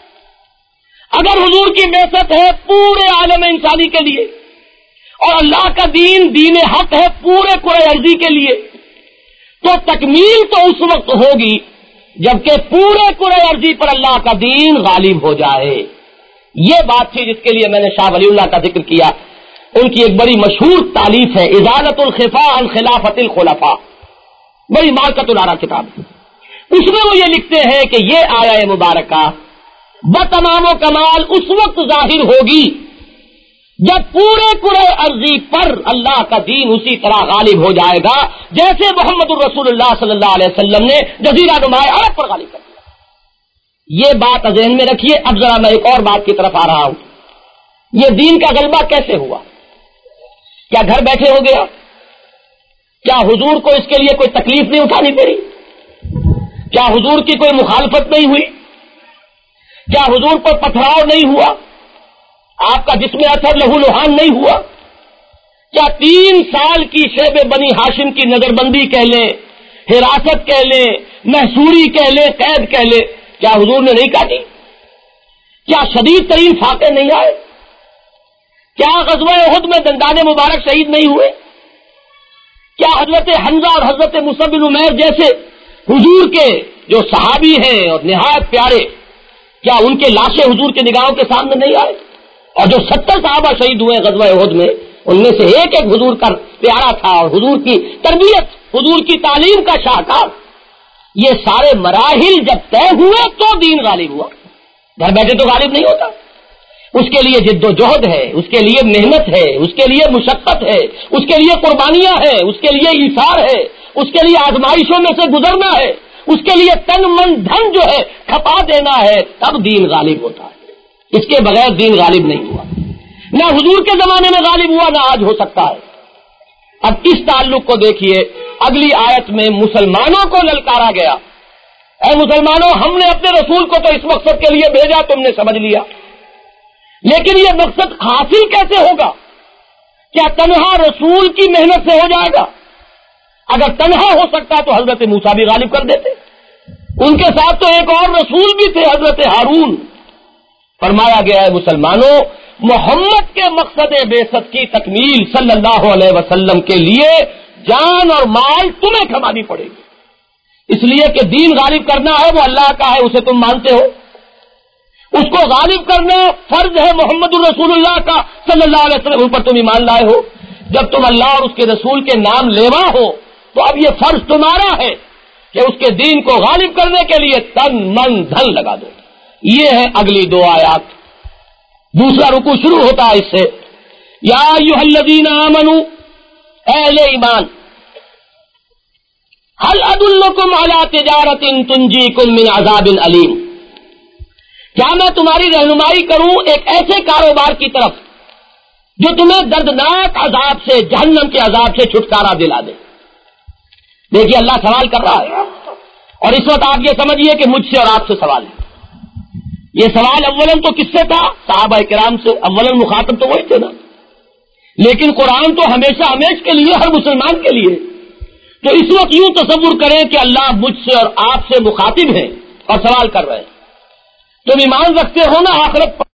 اگر حضور کی بعثت ہے پورے عالم انسانی کے لیے اور اللہ کا دین دین حق ہے پورے کرۂ ارضی کے لیے، تو تکمیل تو اس وقت ہوگی جبکہ پورے کرۂ ارضی پر اللہ کا دین غالب ہو جائے. یہ بات تھی جس کے لیے میں نے شاہ ولی اللہ کا ذکر کیا. ان کی ایک بڑی مشہور تالیف ہے ازالۃ الخفا عن خلافۃ الخلفاء، بڑی مارکۃ الارا کتاب ہے. اس میں وہ یہ لکھتے ہیں کہ یہ آیہ مبارکہ بتمام و کمال اس وقت ظاہر ہوگی جب پورے کرۂ ارضی پر اللہ کا دین اسی طرح غالب ہو جائے گا جیسے محمد الرسول اللہ صلی اللہ علیہ وسلم نے جزیرہ نمائے عرب پر غالب کر دیا. یہ بات ذہن میں رکھیے. اب ذرا میں ایک اور بات کی طرف آ رہا ہوں. یہ دین کا غلبہ کیسے ہوا؟ کیا گھر بیٹھے ہو گیا؟ کیا حضور کو اس کے لیے کوئی تکلیف نہیں اٹھانی پڑی؟ کیا حضور کی کوئی مخالفت نہیں ہوئی؟ کیا حضور پر پتھراؤ نہیں ہوا؟ آپ کا جسم اثر لہو لہان نہیں ہوا؟ کیا تین سال کی شیب بنی ہاشم کی نظر بندی کہہ لیں، حراست کہہ لیں، محصوری کہہ لیں، قید کہہ لیں، کیا حضور نے نہیں کاٹی؟ کیا شدید ترین فاقے نہیں آئے؟ کیا غزوہ احد میں دندان مبارک شہید نہیں ہوئے؟ کیا حضرت حمزہ اور حضرت مصعب بن عمیر جیسے حضور کے جو صحابی ہیں اور نہایت پیارے، کیا ان کے لاشیں حضور کے نگاہوں کے سامنے نہیں آئے؟ اور جو ستر صحابہ شہید ہوئے غزوہ احد میں، ان میں سے ایک ایک حضور کا پیارا تھا اور حضور کی تربیت، حضور کی تعلیم کا شاہکار. یہ سارے مراحل جب طے ہوئے تو دین غالب ہوا. گھر بیٹھے تو غالب نہیں ہوتا. اس کے لیے جد و جہد ہے، اس کے لیے محنت ہے، اس کے لیے مشقت ہے، اس کے لیے قربانیاں ہیں، اس کے لیے ایثار ہے، اس کے لیے آزمائشوں میں سے گزرنا ہے، اس کے لیے تن من دھن جو ہے کھپا دینا ہے، تب دین غالب ہوتا ہے. اس کے بغیر دین غالب نہیں ہوا. نہ حضور کے زمانے میں غالب ہوا، نہ آج ہو سکتا ہے. اب اس تعلق کو دیکھیے، اگلی آیت میں مسلمانوں کو للکارا گیا، اے مسلمانوں، ہم نے اپنے رسول کو تو اس مقصد کے لیے بھیجا، تم نے سمجھ لیا، لیکن یہ مقصد حاصل کیسے ہوگا؟ کیا تنہا رسول کی محنت سے ہو جائے گا؟ اگر تنہا ہو سکتا تو حضرت موسیٰ بھی غالب کر دیتے. ان کے ساتھ تو ایک اور رسول بھی تھے، حضرت ہارون. فرمایا گیا ہے مسلمانوں، محمد کے مقصد بعثت کی تکمیل صلی اللہ علیہ وسلم کے لیے جان اور مال تمہیں کمانی پڑے گی. اس لیے کہ دین غالب کرنا ہے، وہ اللہ کا ہے، اسے تم مانتے ہو. اس کو غالب کرنا فرض ہے محمد الرسول اللہ کا صلی اللہ علیہ وسلم پر تم ایمان لائے ہو. جب تم اللہ اور اس کے رسول کے نام لیوا ہو تو اب یہ فرض تمہارا ہے کہ اس کے دین کو غالب کرنے کے لیے تن من دھن لگا دو. یہ ہے اگلی دو آیات. دوسرا رکوع شروع ہوتا ہے اس سے، یا ایھا الذین آمنوا، اہل ایمان، هل ادلکم علی تجارۃ تنجیکم من عذاب علیم، کیا میں تمہاری رہنمائی کروں ایک ایسے کاروبار کی طرف جو تمہیں دردناک عذاب سے، جہنم کے عذاب سے چھٹکارا دلا دے. دیکھیے اللہ سوال کر رہا ہے، اور اس وقت آپ یہ سمجھیے کہ مجھ سے اور آپ سے سوال ہے. یہ سوال اولن تو کس سے تھا؟ صحابہ کرام سے. اولن مخاطب تو وہی تھے نا. لیکن قرآن تو ہمیشہ ہمیش کے لیے، ہر مسلمان کے لیے. تو اس وقت یوں تصور کریں کہ اللہ مجھ سے اور آپ سے مخاطب ہیں اور سوال کر رہے ہیں. تم ایمان رکھتے ہو نا آخرت پر؟